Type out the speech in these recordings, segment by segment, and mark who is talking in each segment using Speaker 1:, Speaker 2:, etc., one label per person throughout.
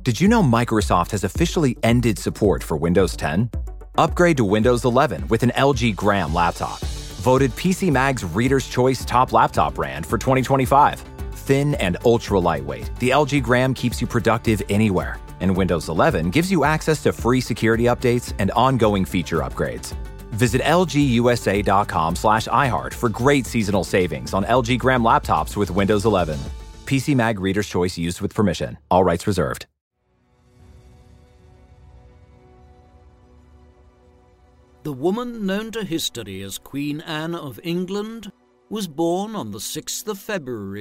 Speaker 1: Did you know Microsoft has officially ended support for Windows 10? Upgrade to Windows 11 with an LG Gram laptop. Voted PC Mag's Reader's Choice Top Laptop Brand for 2025. Thin and ultra lightweight, the LG Gram keeps you productive anywhere. And Windows 11 gives you access to free security updates and ongoing feature upgrades. Visit lgusa.com/iHeart for great seasonal savings on LG Gram laptops with Windows 11. PC Mag Reader's Choice used with permission. All rights reserved.
Speaker 2: The woman known to history as Queen Anne of England was born on the 6th of February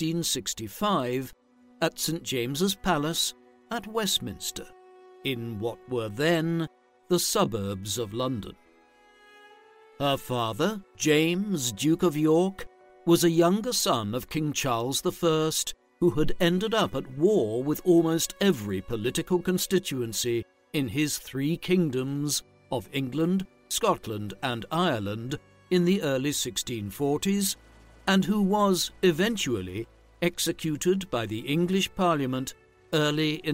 Speaker 2: 1665 at St James's Palace at Westminster, in what were then the suburbs of London. Her father, James, Duke of York, was a younger son of King Charles I, who had ended up at war with almost every political constituency in his three kingdoms of England, Scotland and Ireland in the early 1640s, and who was eventually executed by the English Parliament early in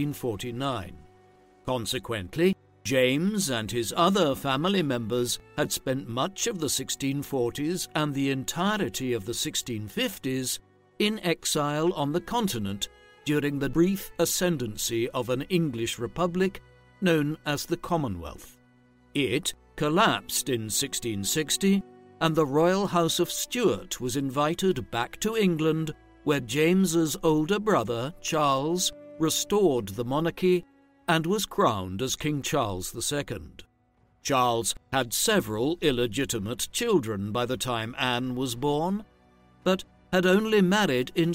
Speaker 2: 1649. Consequently, James and his other family members had spent much of the 1640s and the entirety of the 1650s in exile on the continent during the brief ascendancy of an English republic known as the Commonwealth. It collapsed in 1660, and the royal house of Stuart was invited back to England, where James's older brother, Charles, restored the monarchy and was crowned as King Charles II. Charles had several illegitimate children by the time Anne was born, but had only married in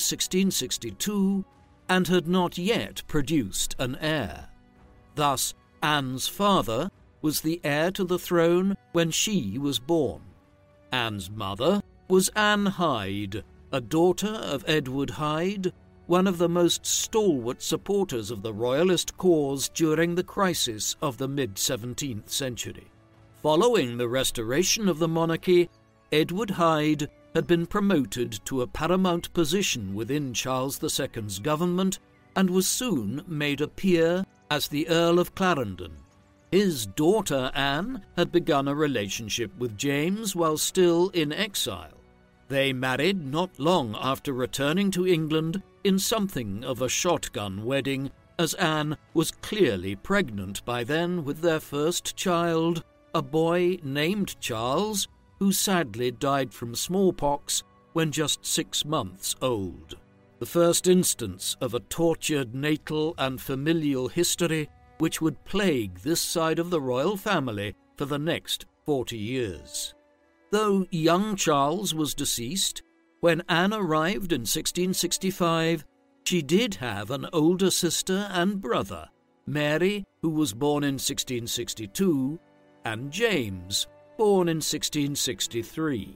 Speaker 2: 1662 and had not yet produced an heir. Thus, Anne's father was the heir to the throne when she was born. Anne's mother was Anne Hyde, a daughter of Edward Hyde, one of the most stalwart supporters of the royalist cause during the crisis of the mid-17th century. Following the restoration of the monarchy, Edward Hyde had been promoted to a paramount position within Charles II's government and was soon made a peer as the Earl of Clarendon. His daughter Anne had begun a relationship with James while still in exile. They married not long after returning to England in something of a shotgun wedding, as Anne was clearly pregnant by then with their first child, a boy named Charles, who sadly died from smallpox when just 6 months old. The first instance of a tortured natal and familial history which would plague this side of the royal family for the next 40 years. Though young Charles was deceased, when Anne arrived in 1665, she did have an older sister and brother, Mary, who was born in 1662, and James, born in 1663.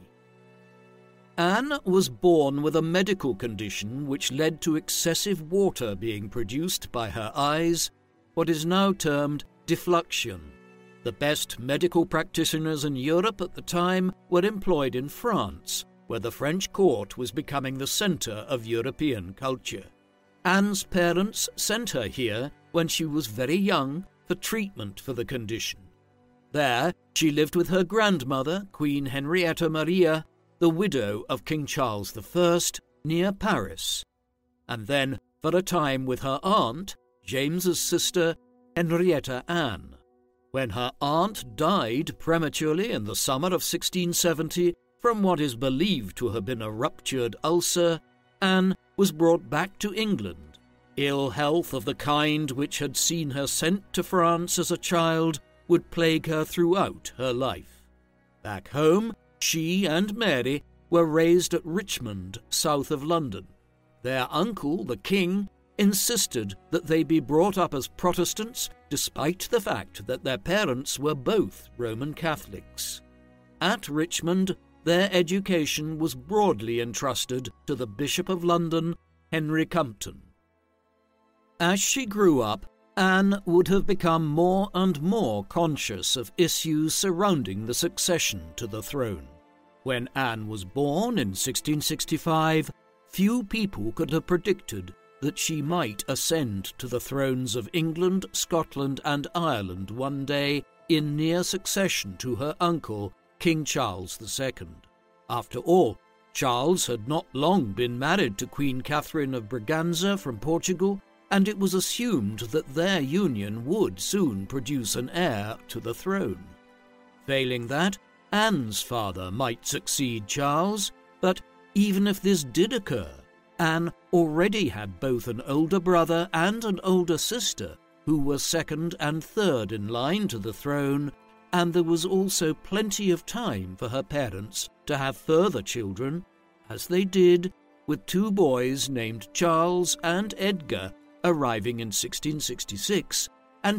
Speaker 2: Anne was born with a medical condition which led to excessive water being produced by her eyes, what is now termed defluxion. The best medical practitioners in Europe at the time were employed in France, where the French court was becoming the centre of European culture. Anne's parents sent her here when she was very young for treatment for the condition. There, she lived with her grandmother, Queen Henrietta Maria, the widow of King Charles I, near Paris, and then for a time with her aunt, James's sister, Henrietta Anne. When her aunt died prematurely in the summer of 1670 from what is believed to have been a ruptured ulcer, Anne was brought back to England. Ill health of the kind which had seen her sent to France as a child would plague her throughout her life. Back home, she and Mary were raised at Richmond, south of London. Their uncle, the king, insisted that they be brought up as Protestants despite the fact that their parents were both Roman Catholics. At Richmond, their education was broadly entrusted to the Bishop of London, Henry Compton. As she grew up, Anne would have become more and more conscious of issues surrounding the succession to the throne. When Anne was born in 1665, few people could have predicted that she might ascend to the thrones of England, Scotland, and Ireland one day in near succession to her uncle, King Charles II. After all, Charles had not long been married to Queen Catherine of Braganza from Portugal, and it was assumed that their union would soon produce an heir to the throne. Failing that, Anne's father might succeed Charles, but even if this did occur, Anne already had both an older brother and an older sister who were second and third in line to the throne, and there was also plenty of time for her parents to have further children, as they did, with two boys named Charles and Edgar arriving in 1666 and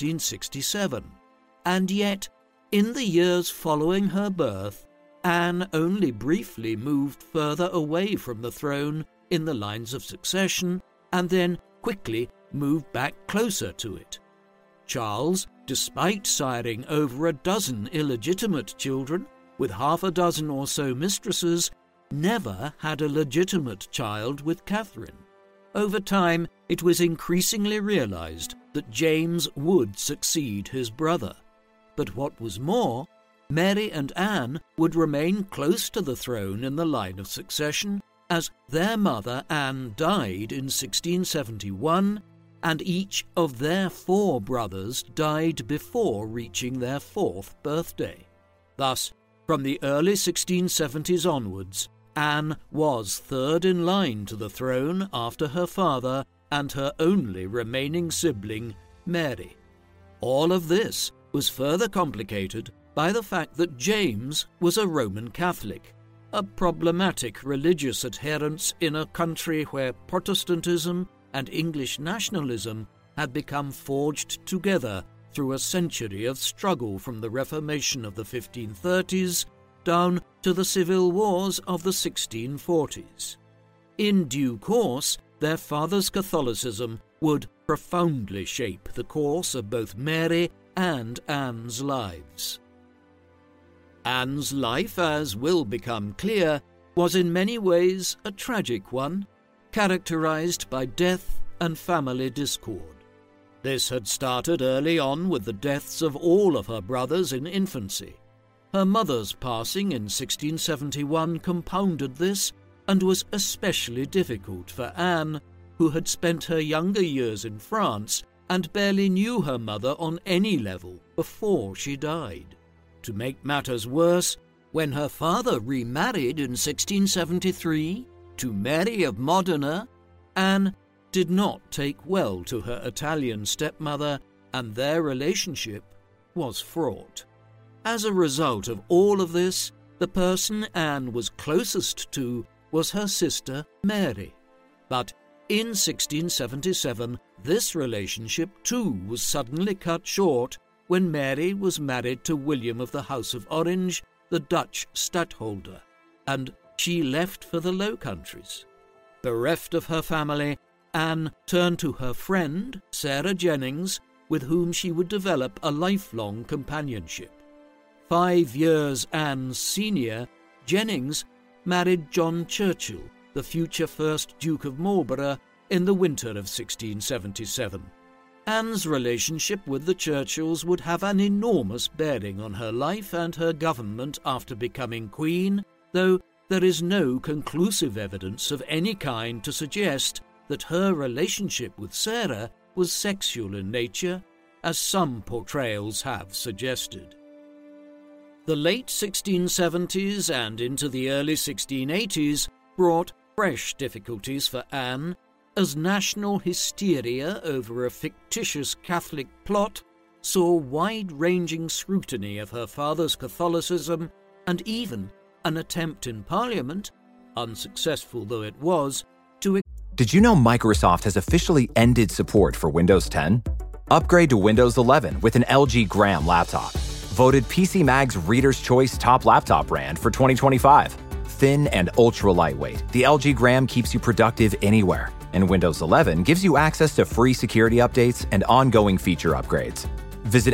Speaker 2: 1667. And yet, in the years following her birth, Anne only briefly moved further away from the throne in the lines of succession, and then quickly moved back closer to it. Charles, despite siring over a dozen illegitimate children, with half a dozen or so mistresses, never had a legitimate child with Catherine. Over time, it was increasingly realized that James would succeed his brother. But what was more, Mary and Anne would remain close to the throne in the line of succession, as their mother Anne died in 1671, and each of their 4 brothers died before reaching their 4th birthday. Thus, from the early 1670s onwards, Anne was third in line to the throne after her father and her only remaining sibling, Mary. All of this was further complicated by the fact that James was a Roman Catholic, a problematic religious adherence in a country where Protestantism and English nationalism had become forged together through a century of struggle from the Reformation of the 1530s down to the civil wars of the 1640s. In due course, their father's Catholicism would profoundly shape the course of both Mary and Anne's lives. Anne's life, as will become clear, was in many ways a tragic one, characterized by death and family discord. This had started early on with the deaths of all of her brothers in infancy. Her mother's passing in 1671 compounded this and was especially difficult for Anne, who had spent her younger years in France and barely knew her mother on any level before she died. To make matters worse, when her father remarried in 1673 to Mary of Modena, Anne did not take well to her Italian stepmother, and their relationship was fraught. As a result of all of this, the person Anne was closest to was her sister Mary. But in 1677, this relationship too was suddenly cut short when Mary was married to William of the House of Orange, the Dutch stadtholder, and she left for the Low Countries. Bereft of her family, Anne turned to her friend, Sarah Jennings, with whom she would develop a lifelong companionship. 5 years Anne's senior, Jennings married John Churchill, the future first Duke of Marlborough, in the winter of 1677. Anne's relationship with the Churchills would have an enormous bearing on her life and her government after becoming queen, though there is no conclusive evidence of any kind to suggest that her relationship with Sarah was sexual in nature, as some portrayals have suggested. The late 1670s and into the early 1680s brought fresh difficulties for Anne, as national hysteria over a fictitious Catholic plot saw wide-ranging scrutiny of her father's Catholicism and even an attempt in Parliament, unsuccessful though it was, to...
Speaker 1: Did you know Microsoft has officially ended support for Windows 10? Upgrade to Windows 11 with an LG Gram laptop. Voted PC Mag's Reader's Choice Top Laptop Brand for 2025. Thin and ultra lightweight, the LG Gram keeps you productive anywhere. And Windows 11 gives you access to free security updates and ongoing feature upgrades. Visit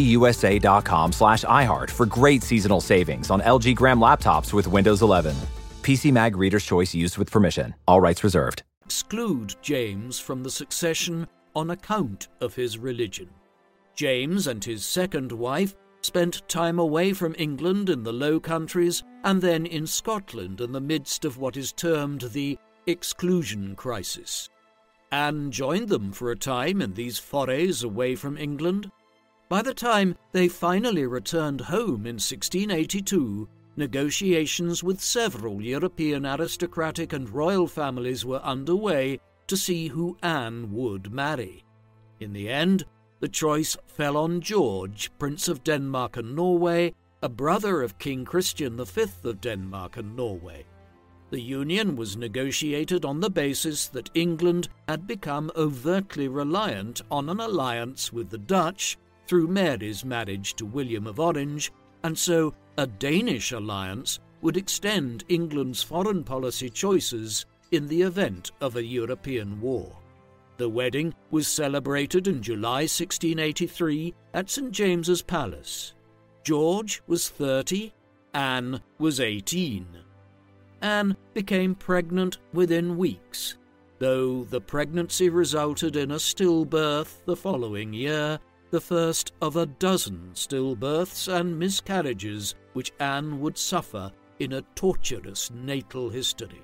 Speaker 1: lgusa.com/iHeart for great seasonal savings on LG Gram laptops with Windows 11. PC Mag Reader's Choice used with permission. All rights reserved.
Speaker 2: exclude James from the succession on account of his religion. James and his second wife spent time away from England in the Low Countries and then in Scotland in the midst of what is termed the exclusion crisis. Anne joined them for a time in these forays away from England. By the time they finally returned home in 1682, negotiations with several European aristocratic and royal families were underway to see who Anne would marry. In the end, the choice fell on George, Prince of Denmark and Norway, a brother of King Christian V of Denmark and Norway. The union was negotiated on the basis that England had become overtly reliant on an alliance with the Dutch through Mary's marriage to William of Orange, and so a Danish alliance would extend England's foreign policy choices in the event of a European war. The wedding was celebrated in July 1683 at St. James's Palace. George was 30, Anne was 18. Anne became pregnant within weeks, though the pregnancy resulted in a stillbirth the following year, the first of a dozen stillbirths and miscarriages which Anne would suffer in a torturous natal history.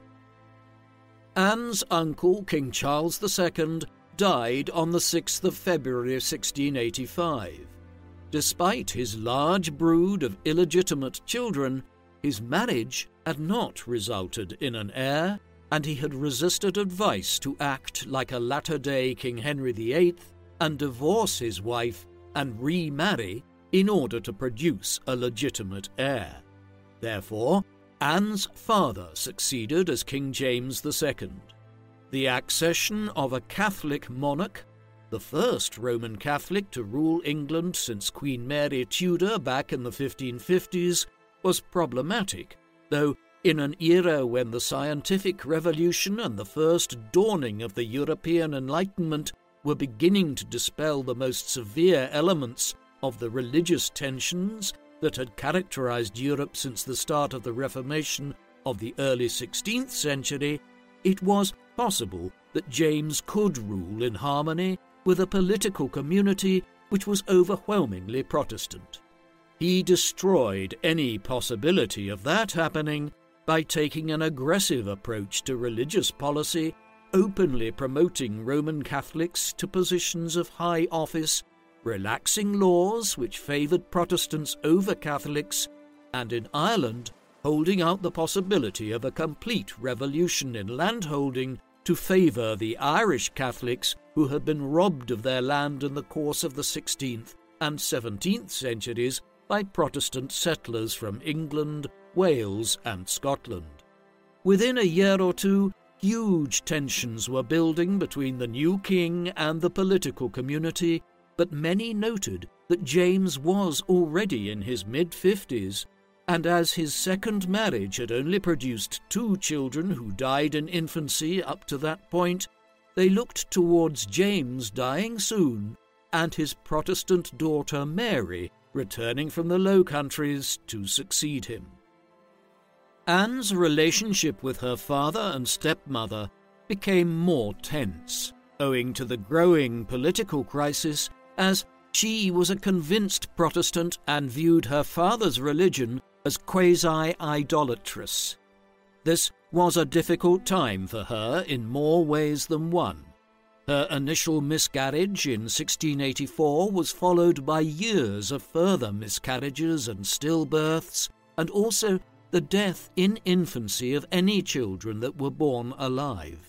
Speaker 2: Anne's uncle, King Charles II, died on the 6th of February 1685. Despite his large brood of illegitimate children, his marriage had not resulted in an heir, and he had resisted advice to act like a latter-day King Henry VIII and divorce his wife and remarry in order to produce a legitimate heir. Therefore, Anne's father succeeded as King James II. The accession of a Catholic monarch, the first Roman Catholic to rule England since Queen Mary Tudor back in the 1550s, was problematic, though in an era when the scientific revolution and the first dawning of the European Enlightenment were beginning to dispel the most severe elements of the religious tensions that had characterized Europe since the start of the Reformation of the early 16th century, it was possible that James could rule in harmony with a political community which was overwhelmingly Protestant. He destroyed any possibility of that happening by taking an aggressive approach to religious policy, openly promoting Roman Catholics to positions of high office, relaxing laws which favoured Protestants over Catholics, and in Ireland holding out the possibility of a complete revolution in landholding to favour the Irish Catholics who had been robbed of their land in the course of the 16th and 17th centuries by Protestant settlers from England, Wales and Scotland. Within a year or two, huge tensions were building between the new king and the political community, but many noted that James was already in his mid-50s, and as his second marriage had only produced 2 children who died in infancy up to that point, they looked towards James dying soon and his Protestant daughter Mary returning from the Low Countries to succeed him. Anne's relationship with her father and stepmother became more tense, owing to the growing political crisis, as she was a convinced Protestant and viewed her father's religion as quasi-idolatrous. This was a difficult time for her in more ways than one. Her initial miscarriage in 1684 was followed by years of further miscarriages and stillbirths, and also the death in infancy of any children that were born alive.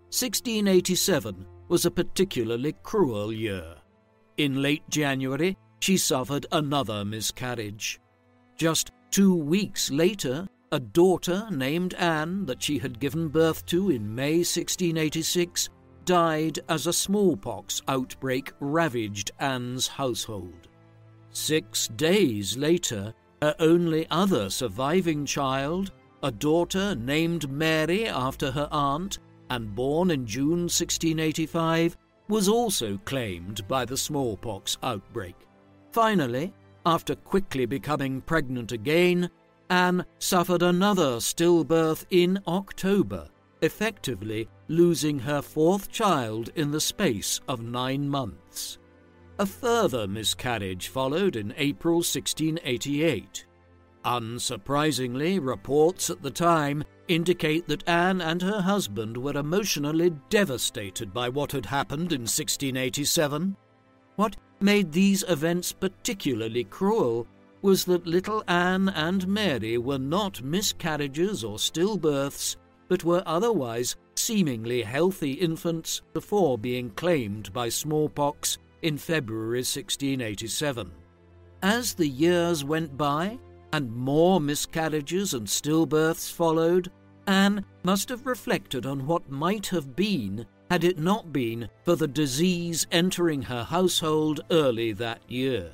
Speaker 2: 1687 was a particularly cruel year. In late January, she suffered another miscarriage. Just 2 weeks later, a daughter named Anne that she had given birth to in May 1686 died as a smallpox outbreak ravaged Anne's household. 6 days later, her only other surviving child, a daughter named Mary after her aunt and born in June 1685, was also claimed by the smallpox outbreak. Finally, after quickly becoming pregnant again, Anne suffered another stillbirth in October, effectively losing her fourth child in the space of 9 months. A further miscarriage followed in April 1688. Unsurprisingly, reports at the time indicate that Anne and her husband were emotionally devastated by what had happened in 1687. What made these events particularly cruel was that little Anne and Mary were not miscarriages or stillbirths, but were otherwise seemingly healthy infants before being claimed by smallpox in February 1687. As the years went by, and more miscarriages and stillbirths followed, Anne must have reflected on what might have been had it not been for the disease entering her household early that year.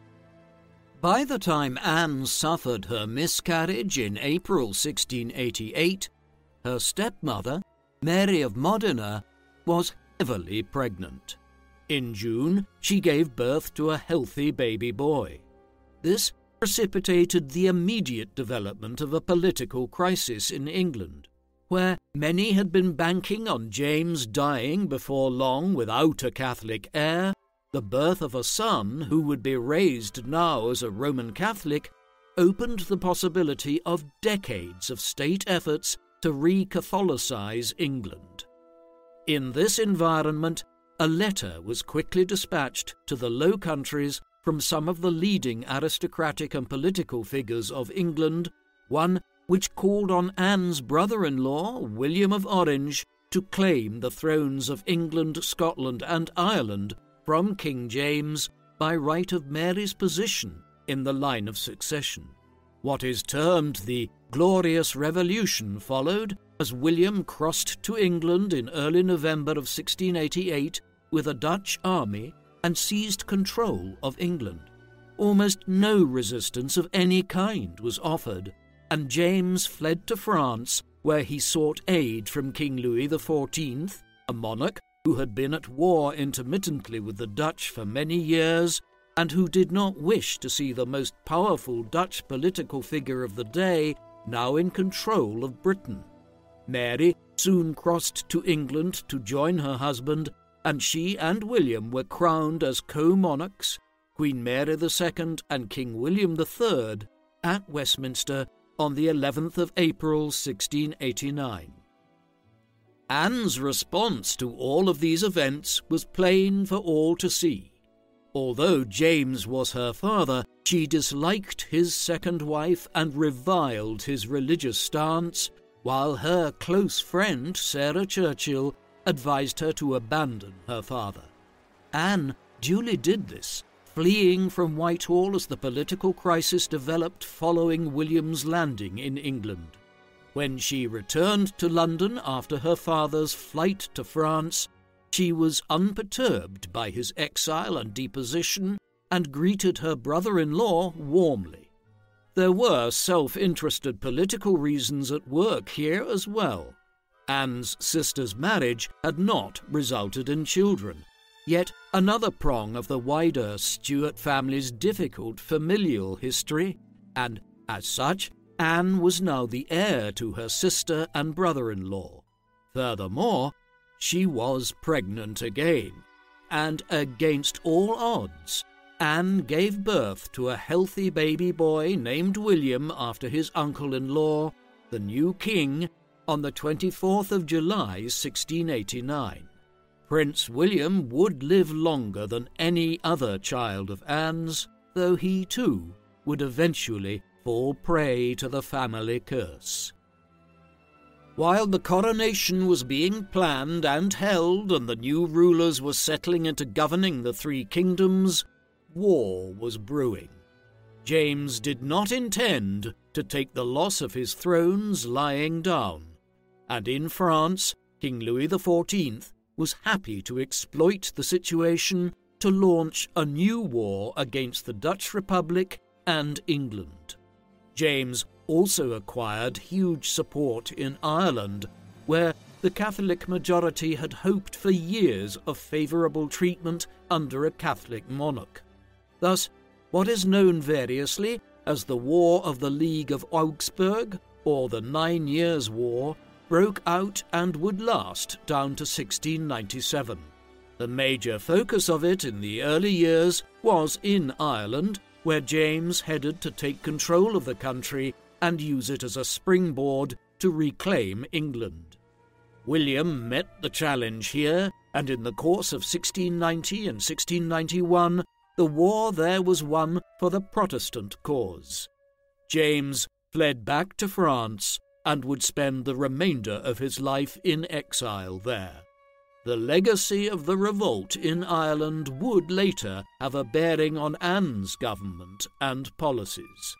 Speaker 2: By the time Anne suffered her miscarriage in April 1688, her stepmother, Mary of Modena, was heavily pregnant. In June, she gave birth to a healthy baby boy. This precipitated the immediate development of a political crisis in England, where many had been banking on James dying before long without a Catholic heir. The birth of a son who would be raised now as a Roman Catholic opened the possibility of decades of state efforts to re-Catholicize England. In this environment, a letter was quickly dispatched to the Low Countries from some of the leading aristocratic and political figures of England, one which called on Anne's brother-in-law, William of Orange, to claim the thrones of England, Scotland and Ireland from King James by right of Mary's position in the line of succession. What is termed the Glorious Revolution followed as William crossed to England in early November of 1688 with a Dutch army and seized control of England. Almost no resistance of any kind was offered, and James fled to France, where he sought aid from King Louis XIV, a monarch who had been at war intermittently with the Dutch for many years, and who did not wish to see the most powerful Dutch political figure of the day now in control of Britain. Mary soon crossed to England to join her husband, and she and William were crowned as co-monarchs, Queen Mary II and King William III, at Westminster on the 11th of April 1689. Anne's response to all of these events was plain for all to see. Although James was her father, she disliked his second wife and reviled his religious stance, while her close friend, Sarah Churchill, advised her to abandon her father. Anne duly did this, fleeing from Whitehall as the political crisis developed following William's landing in England. When she returned to London after her father's flight to France, she was unperturbed by his exile and deposition and greeted her brother-in-law warmly. There were self-interested political reasons at work here as well. Anne's sister's marriage had not resulted in children, yet another prong of the wider Stuart family's difficult familial history, and as such, Anne was now the heir to her sister and brother-in-law. Furthermore, she was pregnant again, and against all odds, Anne gave birth to a healthy baby boy named William after his uncle-in-law, the new king, on the 24th of July 1689. Prince William would live longer than any other child of Anne's, though he too would eventually fall prey to the family curse. While the coronation was being planned and held and the new rulers were settling into governing the three kingdoms, war was brewing. James did not intend to take the loss of his thrones lying down, and in France, King Louis XIV was happy to exploit the situation to launch a new war against the Dutch Republic and England. James also acquired huge support in Ireland, where the Catholic majority had hoped for years of favourable treatment under a Catholic monarch. Thus, what is known variously as the War of the League of Augsburg or the 9 Years' War broke out and would last down to 1697. The major focus of it in the early years was in Ireland, where James headed to take control of the country and use it as a springboard to reclaim England. William met the challenge here, and in the course of 1690 and 1691, the war there was won for the Protestant cause. James fled back to France and would spend the remainder of his life in exile there. The legacy of the revolt in Ireland would later have a bearing on Anne's government and policies.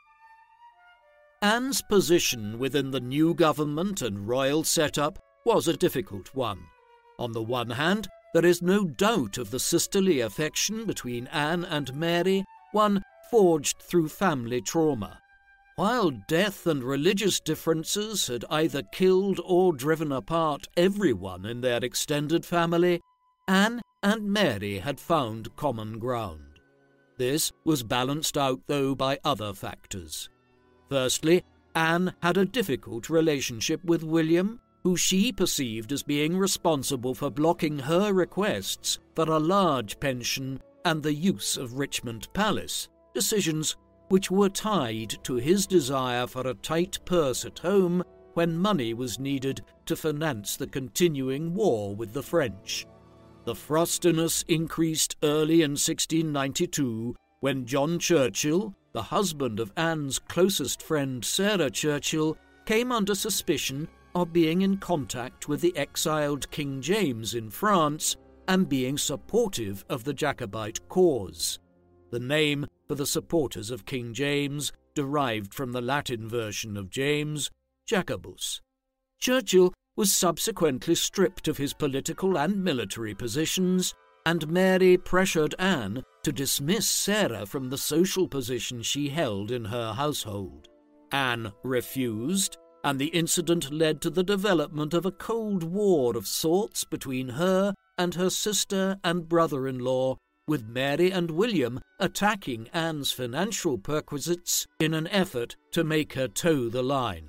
Speaker 2: Anne's position within the new government and royal setup was a difficult one. On the one hand, there is no doubt of the sisterly affection between Anne and Mary, one forged through family trauma. While death and religious differences had either killed or driven apart everyone in their extended family, Anne and Mary had found common ground. This was balanced out, though, by other factors. Firstly, Anne had a difficult relationship with William, who she perceived as being responsible for blocking her requests for a large pension and the use of Richmond Palace, decisions which were tied to his desire for a tight purse at home when money was needed to finance the continuing war with the French. The frostiness increased early in 1692 when John Churchill, the husband of Anne's closest friend Sarah Churchill, came under suspicion of being in contact with the exiled King James in France and being supportive of the Jacobite cause. The name for the supporters of King James derived from the Latin version of James, Jacobus. Churchill was subsequently stripped of his political and military positions, and Mary pressured Anne to dismiss Sarah from the social position she held in her household. Anne refused, and the incident led to the development of a Cold War of sorts between her and her sister and brother-in-law, with Mary and William attacking Anne's financial perquisites in an effort to make her toe the line.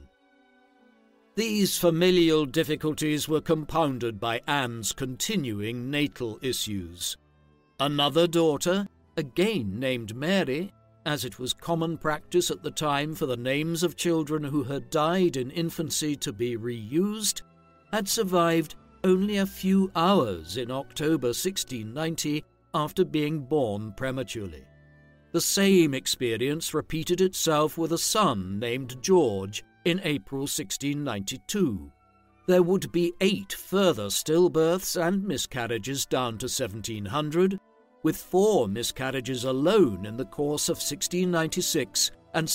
Speaker 2: These familial difficulties were compounded by Anne's continuing natal issues. Another daughter, again named Mary, as it was common practice at the time for the names of children who had died in infancy to be reused, had survived only a few hours in October 1690 after being born prematurely. The same experience repeated itself with a son named George in April 1692. There would be 8 further stillbirths and miscarriages down to 1700, with 4 miscarriages alone in the course of 1696 and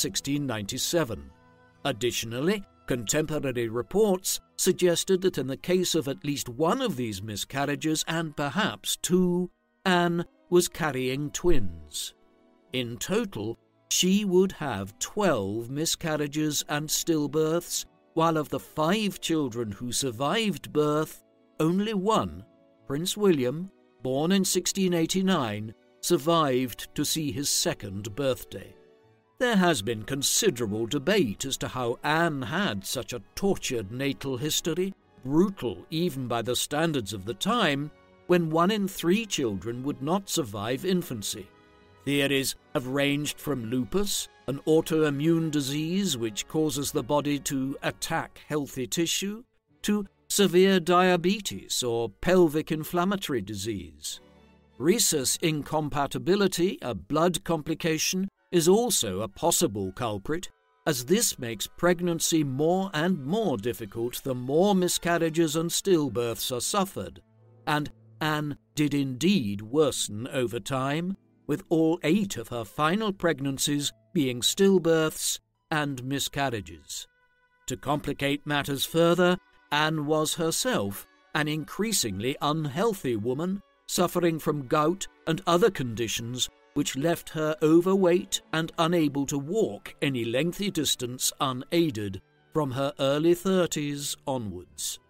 Speaker 2: 1697. Additionally, contemporary reports suggested that in the case of at least one of these miscarriages, and perhaps 2, Anne was carrying twins. In total, she would have 12 miscarriages and stillbirths, while of the 5 children who survived birth, only one, Prince William, born in 1689, survived to see his 2nd birthday. There has been considerable debate as to how Anne had such a tortured natal history, brutal even by the standards of the time, when 1 in 3 children would not survive infancy. Theories have ranged from lupus, an autoimmune disease which causes the body to attack healthy tissue, to severe diabetes or pelvic inflammatory disease. Rhesus incompatibility, a blood complication, is also a possible culprit, as this makes pregnancy more and more difficult the more miscarriages and stillbirths are suffered, and Anne did indeed worsen over time, with all 8 of her final pregnancies being stillbirths and miscarriages. To complicate matters further, Anne was herself an increasingly unhealthy woman, suffering from gout and other conditions which left her overweight and unable to walk any lengthy distance unaided from her early 30s onwards.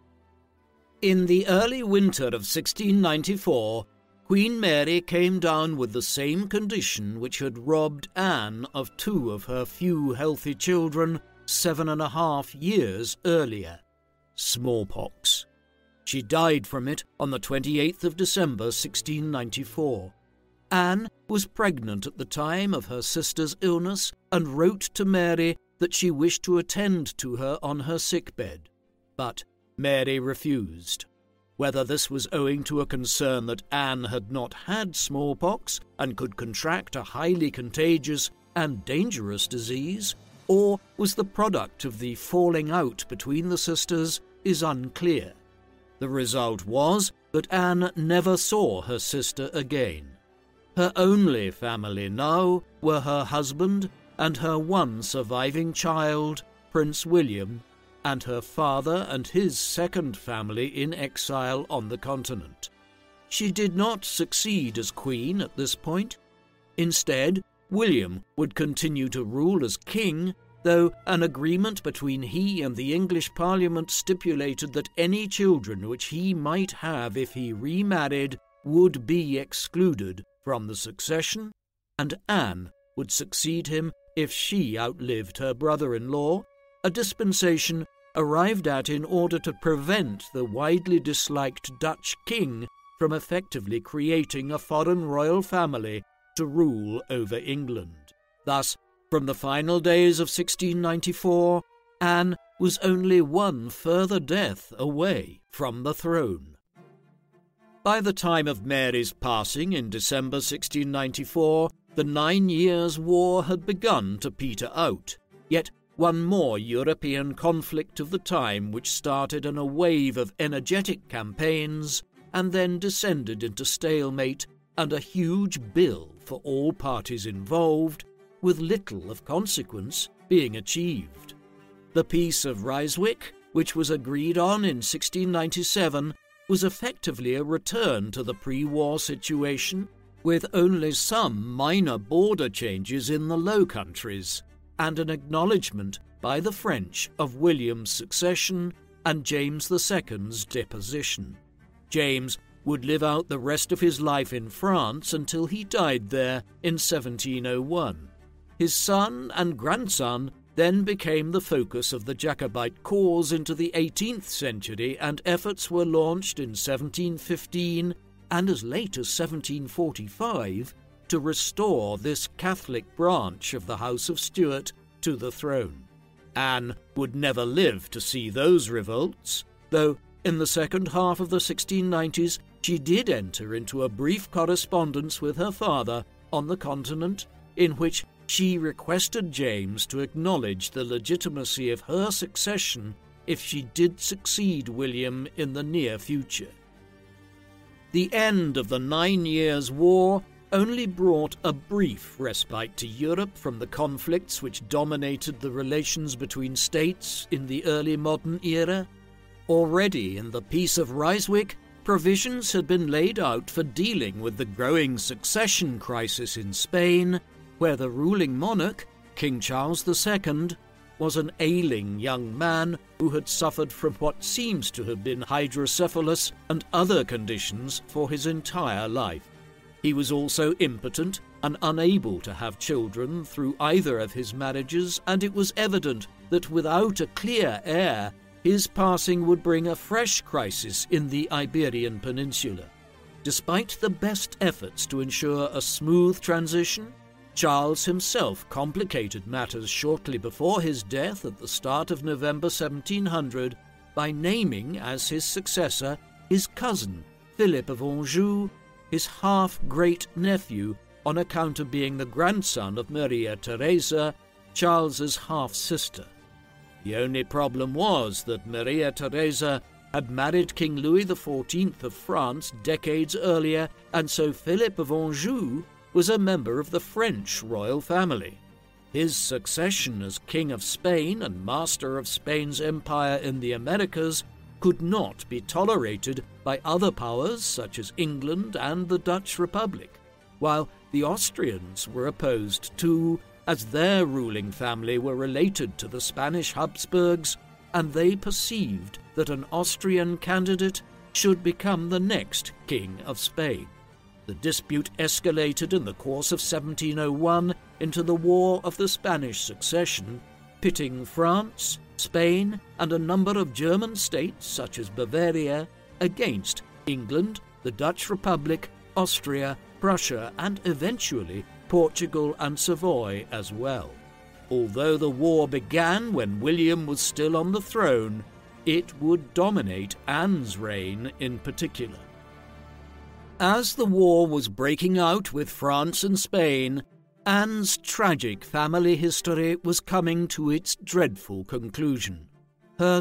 Speaker 2: In the early winter of 1694, Queen Mary came down with the same condition which had robbed Anne of 2 of her few healthy children 7.5 years earlier. smallpox. She died from it on the 28th of December 1694. Anne was pregnant at the time of her sister's illness and wrote to Mary that she wished to attend to her on her sickbed. But Mary refused. Whether this was owing to a concern that Anne had not had smallpox and could contract a highly contagious and dangerous disease, or was the product of the falling out between the sisters, is unclear. The result was that Anne never saw her sister again. Her only family now were her husband and her one surviving child, Prince William, and her father and his second family in exile on the continent. She did not succeed as queen at this point. Instead, William would continue to rule as king, though an agreement between he and the English Parliament stipulated that any children which he might have if he remarried would be excluded from the succession, and Anne would succeed him if she outlived her brother-in-law, a dispensation arrived at in order to prevent the widely disliked Dutch king from effectively creating a foreign royal family to rule over England. Thus, from the final days of 1694, Anne was only one further death away from the throne. By the time of Mary's passing in December 1694, the 9 Years' War had begun to peter out, yet one more European conflict of the time which started in a wave of energetic campaigns and then descended into stalemate and a huge bill for all parties involved, with little of consequence being achieved. The Peace of Ryswick, which was agreed on in 1697, was effectively a return to the pre-war situation, with only some minor border changes in the Low Countries, and an acknowledgement by the French of William's succession and James II's deposition. James would live out the rest of his life in France until he died there in 1701. His son and grandson then became the focus of the Jacobite cause into the 18th century, and efforts were launched in 1715 and as late as 1745 to restore this Catholic branch of the House of Stuart to the throne. Anne would never live to see those revolts, though in the second half of the 1690s she did enter into a brief correspondence with her father on the continent, in which she requested James to acknowledge the legitimacy of her succession if she did succeed William in the near future. The end of the 9 Years' War only brought a brief respite to Europe from the conflicts which dominated the relations between states in the early modern era. Already in the Peace of Ryswick, provisions had been laid out for dealing with the growing succession crisis in Spain, where the ruling monarch, King Charles II, was an ailing young man who had suffered from what seems to have been hydrocephalus and other conditions for his entire life. He was also impotent and unable to have children through either of his marriages, and it was evident that without a clear heir, his passing would bring a fresh crisis in the Iberian Peninsula. Despite the best efforts to ensure a smooth transition, Charles himself complicated matters shortly before his death at the start of November 1700 by naming as his successor his cousin, Philip of Anjou, his half-great-nephew on account of being the grandson of Maria Theresa, Charles's half-sister. The only problem was that Maria Theresa had married King Louis XIV of France decades earlier, and so Philip of Anjou was a member of the French royal family. His succession as King of Spain and master of Spain's empire in the Americas could not be tolerated by other powers such as England and the Dutch Republic, while the Austrians were opposed too, as their ruling family were related to the Spanish Habsburgs, and they perceived that an Austrian candidate should become the next King of Spain. The dispute escalated in the course of 1701 into the War of the Spanish Succession, pitting France, Spain, and a number of German states such as Bavaria against England, the Dutch Republic, Austria, Prussia, and eventually Portugal and Savoy as well. Although the war began when William was still on the throne, it would dominate Anne's reign in particular. As the war was breaking out with France and Spain, Anne's tragic family history was coming to its dreadful conclusion. Her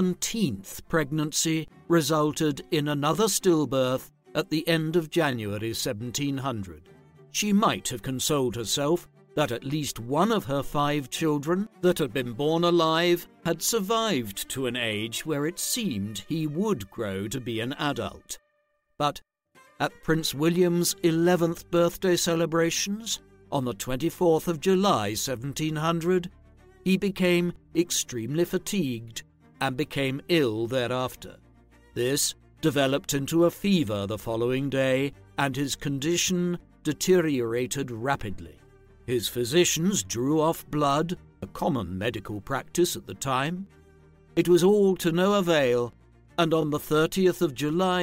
Speaker 2: 17th pregnancy resulted in another stillbirth at the end of January 1700. She might have consoled herself that at least one of her 5 children that had been born alive had survived to an age where it seemed he would grow to be an adult. But at Prince William's 11th birthday celebrations, on the 24th of July 1700, he became extremely fatigued and became ill thereafter. This developed into a fever the following day, and his condition deteriorated rapidly. His physicians drew off blood, a common medical practice at the time. It was all to no avail, and on the 30th of July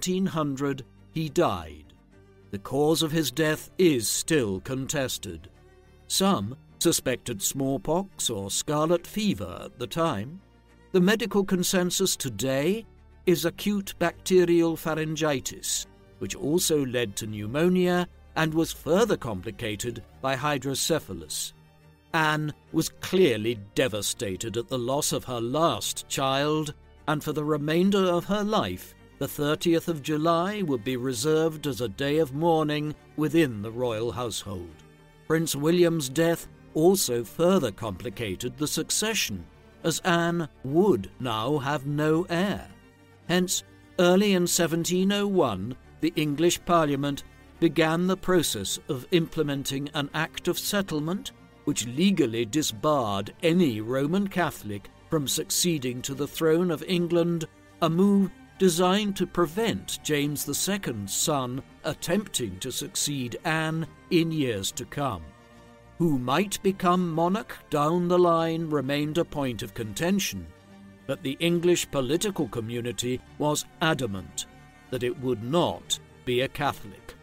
Speaker 2: 1700, he died. The cause of his death is still contested. Some suspected smallpox or scarlet fever at the time. The medical consensus today is acute bacterial pharyngitis, which also led to pneumonia and was further complicated by hydrocephalus. Anne was clearly devastated at the loss of her last child, and for the remainder of her life, the 30th of July would be reserved as a day of mourning within the royal household. Prince William's death also further complicated the succession, as Anne would now have no heir. Hence, early in 1701, the English Parliament began the process of implementing an Act of Settlement which legally disbarred any Roman Catholic from succeeding to the throne of England, a move designed to prevent James II's son attempting to succeed Anne in years to come. Who might become monarch down the line remained a point of contention, but the English political community was adamant that it would not be a Catholic.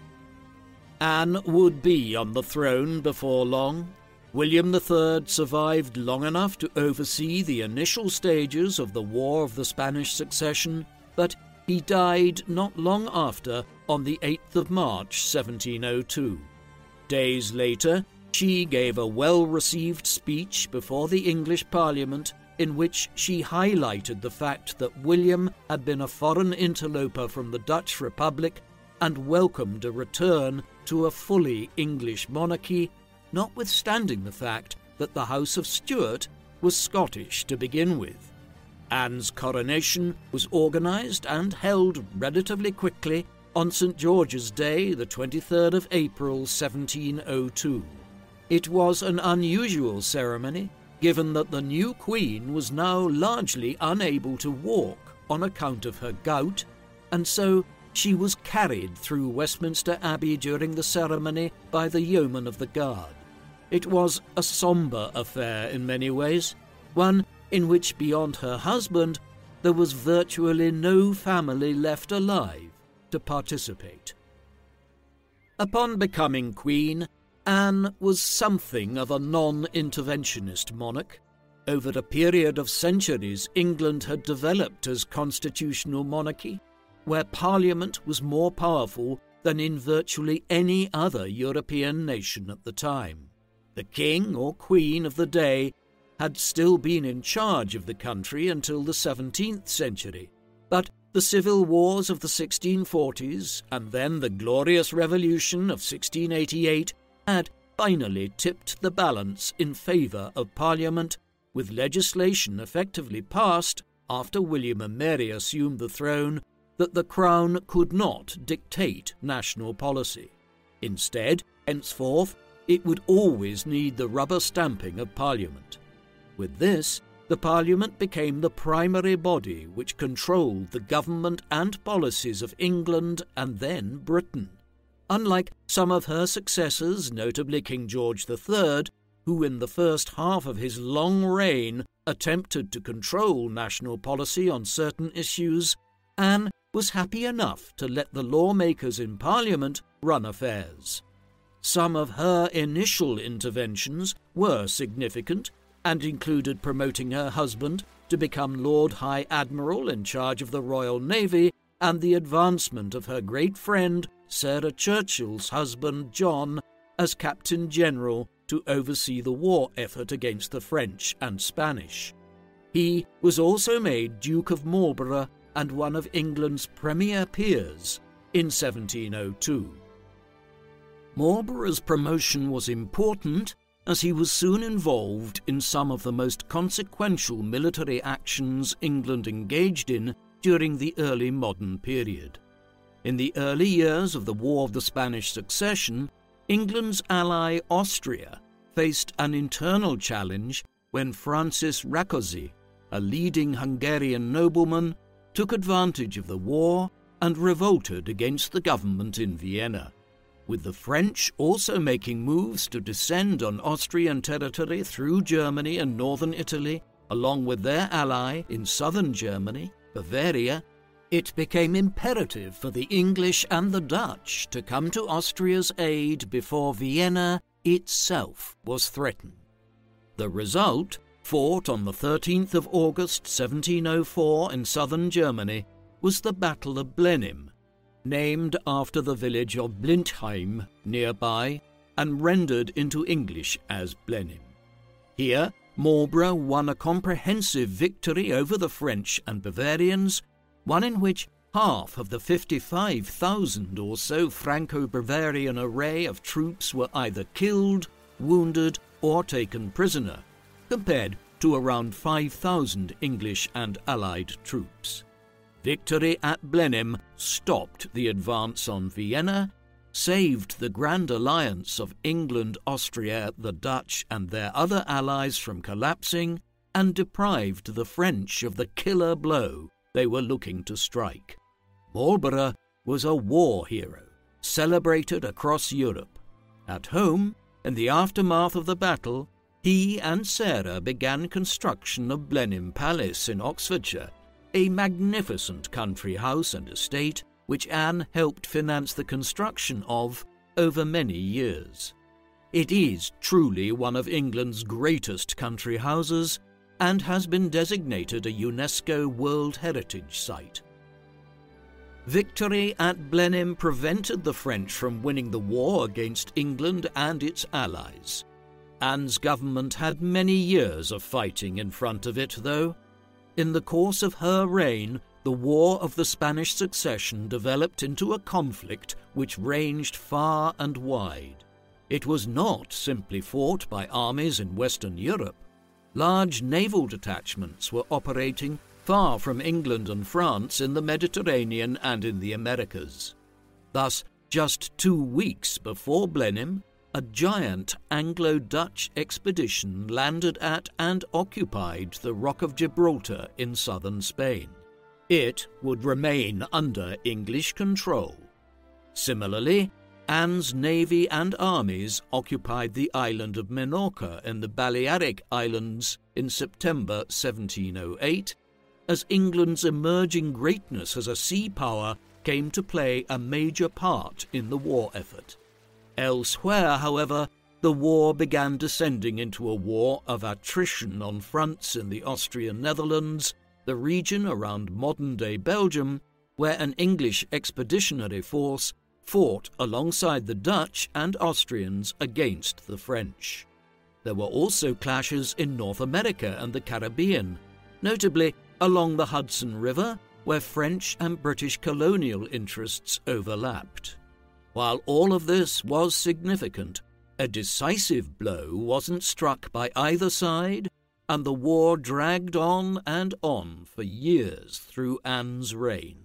Speaker 2: Anne would be on the throne before long. William III survived long enough to oversee the initial stages of the War of the Spanish Succession, but he died not long after, on the 8th of March 1702. Days later, she gave a well-received speech before the English Parliament in which she highlighted the fact that William had been a foreign interloper from the Dutch Republic and welcomed a return to a fully English monarchy, notwithstanding the fact that the House of Stuart was Scottish to begin with. Anne's coronation was organised and held relatively quickly on St. George's Day, the 23rd of April 1702. It was an unusual ceremony, given that the new queen was now largely unable to walk on account of her gout, and so she was carried through Westminster Abbey during the ceremony by the yeomen of the guard. It was a sombre affair in many ways, one in which beyond her husband there was virtually no family left alive to participate. Upon becoming queen, Anne was something of a non-interventionist monarch. Over a period of centuries, England had developed as constitutional monarchy, where Parliament was more powerful than in virtually any other European nation at the time. The king or queen of the day had still been in charge of the country until the 17th century, but the civil wars of the 1640s and then the Glorious Revolution of 1688 had finally tipped the balance in favour of Parliament, with legislation effectively passed after William and Mary assumed the throne that the Crown could not dictate national policy. Instead, henceforth, it would always need the rubber stamping of Parliament. With this, the Parliament became the primary body which controlled the government and policies of England and then Britain. Unlike some of her successors, notably King George III, who in the first half of his long reign attempted to control national policy on certain issues, Anne was happy enough to let the lawmakers in Parliament run affairs. Some of her initial interventions were significant and included promoting her husband to become Lord High Admiral in charge of the Royal Navy and the advancement of her great friend Sarah Churchill's husband John as Captain General to oversee the war effort against the French and Spanish. He was also made Duke of Marlborough and one of England's premier peers in 1702. Marlborough's promotion was important as he was soon involved in some of the most consequential military actions England engaged in during the early modern period. In the early years of the War of the Spanish Succession, England's ally Austria faced an internal challenge when Francis Rákóczi, a leading Hungarian nobleman, took advantage of the war and revolted against the government in Vienna, with the French also making moves to descend on Austrian territory through Germany and northern Italy, along with their ally in southern Germany, Bavaria. It became imperative for the English and the Dutch to come to Austria's aid before Vienna itself was threatened. The result, fought on the 13th of August 1704 in southern Germany, was the Battle of Blenheim, named after the village of Blindheim nearby and rendered into English as Blenheim. Here, Marlborough won a comprehensive victory over the French and Bavarians, one in which half of the 55,000 or so Franco-Bavarian array of troops were either killed, wounded, or taken prisoner, compared to around 5,000 English and Allied troops. Victory at Blenheim stopped the advance on Vienna, saved the Grand Alliance of England, Austria, the Dutch, and their other allies from collapsing, and deprived the French of the killer blow they were looking to strike. Marlborough was a war hero, celebrated across Europe. At home, in the aftermath of the battle, he and Sarah began construction of Blenheim Palace in Oxfordshire, a magnificent country house and estate which Anne helped finance the construction of over many years. It is truly one of England's greatest country houses and has been designated a UNESCO World Heritage Site. Victory at Blenheim prevented the French from winning the war against England and its allies. Anne's government had many years of fighting in front of it, though. In the course of her reign, the War of the Spanish Succession developed into a conflict which ranged far and wide. It was not simply fought by armies in Western Europe. Large naval detachments were operating far from England and France in the Mediterranean and in the Americas. Thus, just 2 weeks before Blenheim, a giant Anglo-Dutch expedition landed at and occupied the Rock of Gibraltar in southern Spain. It would remain under English control. Similarly, Anne's navy and armies occupied the island of Minorca in the Balearic Islands in September 1708, as England's emerging greatness as a sea power came to play a major part in the war effort. Elsewhere, however, the war began descending into a war of attrition on fronts in the Austrian Netherlands, the region around modern-day Belgium, where an English expeditionary force fought alongside the Dutch and Austrians against the French. There were also clashes in North America and the Caribbean, notably along the Hudson River, where French and British colonial interests overlapped. While all of this was significant, a decisive blow wasn't struck by either side, and the war dragged on and on for years through Anne's reign.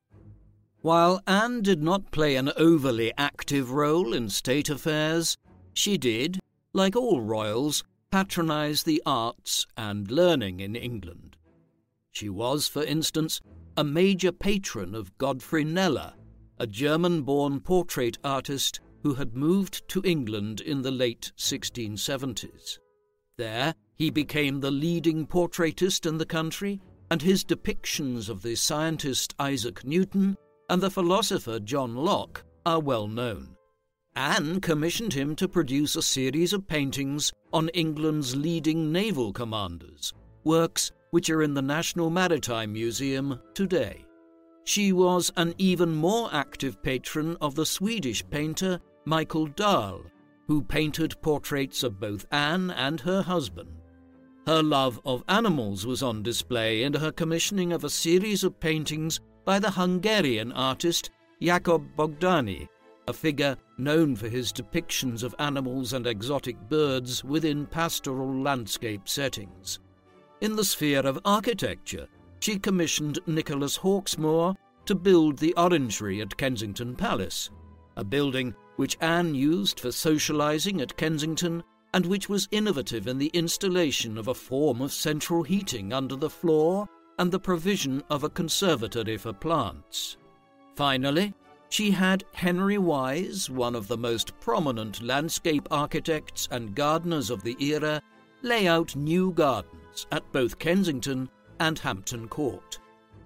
Speaker 2: While Anne did not play an overly active role in state affairs, she did, like all royals, patronize the arts and learning in England. She was, for instance, a major patron of Godfrey Kneller, a German-born portrait artist who had moved to England in the late 1670s. There, he became the leading portraitist in the country, and his depictions of the scientist Isaac Newton and the philosopher John Locke are well known. Anne commissioned him to produce a series of paintings on England's leading naval commanders, works which are in the National Maritime Museum today. She was an even more active patron of the Swedish painter Michael Dahl, who painted portraits of both Anne and her husband. Her love of animals was on display in her commissioning of a series of paintings by the Hungarian artist Jakob Bogdani, a figure known for his depictions of animals and exotic birds within pastoral landscape settings. In the sphere of architecture, she commissioned Nicholas Hawksmoor to build the Orangery at Kensington Palace, a building which Anne used for socialising at Kensington and which was innovative in the installation of a form of central heating under the floor and the provision of a conservatory for plants. Finally, she had Henry Wise, one of the most prominent landscape architects and gardeners of the era, lay out new gardens at both Kensington and Hampton Court.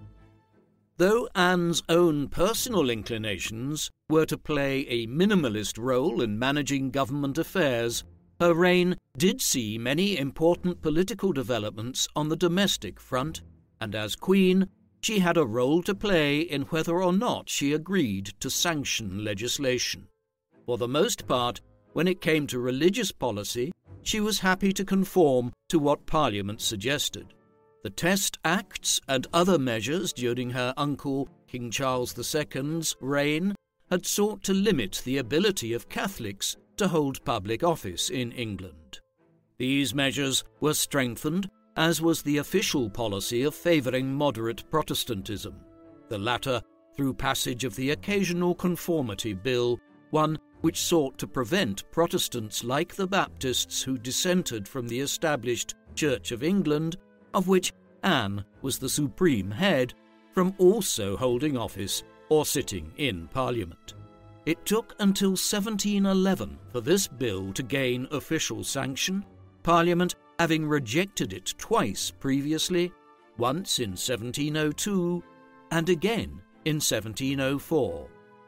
Speaker 2: Though Anne's own personal inclinations were to play a minimalist role in managing government affairs, her reign did see many important political developments on the domestic front, and as Queen, she had a role to play in whether or not she agreed to sanction legislation. For the most part, when it came to religious policy, she was happy to conform to what Parliament suggested. The Test Acts and other measures during her uncle, King Charles II's reign had sought to limit the ability of Catholics to hold public office in England. These measures were strengthened, as was the official policy of favouring moderate Protestantism, the latter through passage of the Occasional Conformity Bill, one which sought to prevent Protestants like the Baptists who dissented from the established Church of England, of which Anne was the supreme head, from also holding office or sitting in Parliament. It took until 1711 for this bill to gain official sanction, Parliament having rejected it twice previously, once in 1702 and again in 1704.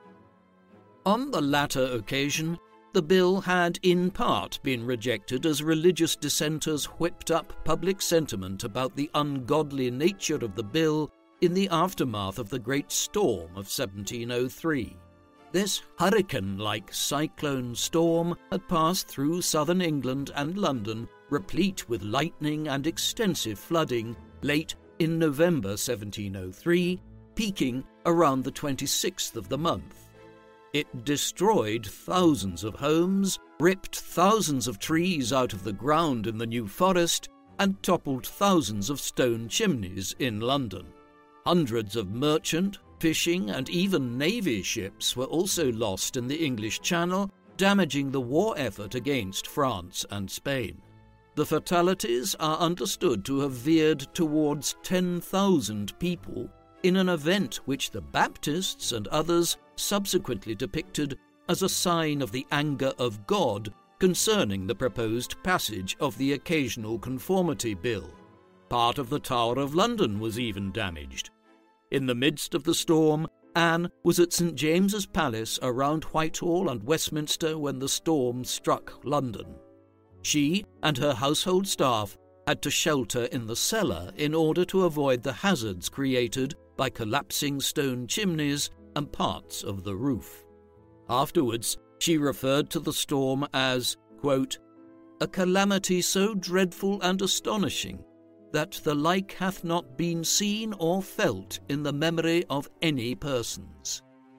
Speaker 2: On the latter occasion, the bill had in part been rejected as religious dissenters whipped up public sentiment about the ungodly nature of the bill in the aftermath of the Great Storm of 1703. This hurricane-like cyclone storm had passed through southern England and London, replete with lightning and extensive flooding, late in November 1703, peaking around the 26th of the month. It destroyed thousands of homes, ripped thousands of trees out of the ground in the New Forest, and toppled thousands of stone chimneys in London. Hundreds of merchant, fishing, and even navy ships were also lost in the English Channel, damaging the war effort against France and Spain. The fatalities are understood to have veered towards 10,000 people in an event which the Baptists and others subsequently depicted as a sign of the anger of God concerning the proposed passage of the Occasional Conformity Bill. Part of the Tower of London was even damaged. In the midst of the storm, Anne was at St. James's Palace around Whitehall and Westminster when the storm struck London. She and her household staff had to shelter in the cellar in order to avoid the hazards created by collapsing stone chimneys and parts of the roof. Afterwards, she referred to the storm as, quote, "a calamity so dreadful and astonishing that the like hath not been seen or felt in the memory of any persons."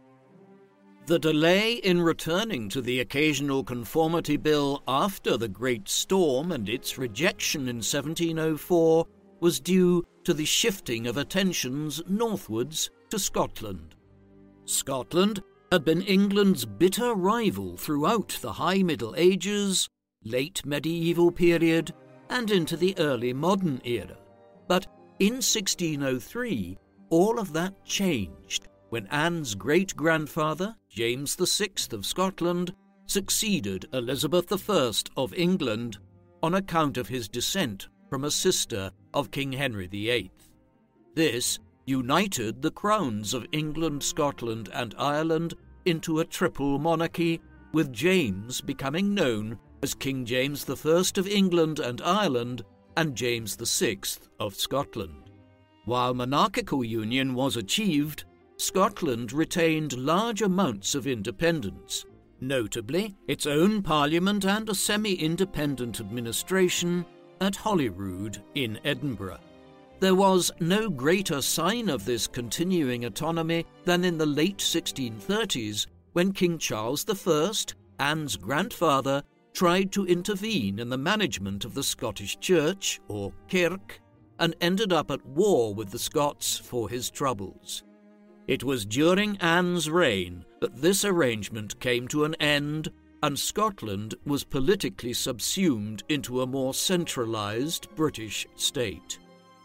Speaker 2: The delay in returning to the Occasional Conformity Bill after the Great Storm and its rejection in 1704 was due to the shifting of attentions northwards to Scotland. Scotland had been England's bitter rival throughout the High Middle Ages, late medieval period, and into the early modern era. But in 1603, all of that changed when Anne's great-grandfather, James VI of Scotland, succeeded Elizabeth I of England on account of his descent from a sister of King Henry VIII. This united the crowns of England, Scotland, and Ireland into a triple monarchy, with James becoming known as King James I of England and Ireland and James VI of Scotland. While monarchical union was achieved, Scotland retained large amounts of independence, notably its own parliament and a semi-independent administration at Holyrood in Edinburgh. There was no greater sign of this continuing autonomy than in the late 1630s, when King Charles I, Anne's grandfather, tried to intervene in the management of the Scottish Church, or Kirk, and ended up at war with the Scots for his troubles. It was during Anne's reign that this arrangement came to an end, and Scotland was politically subsumed into a more centralised British state.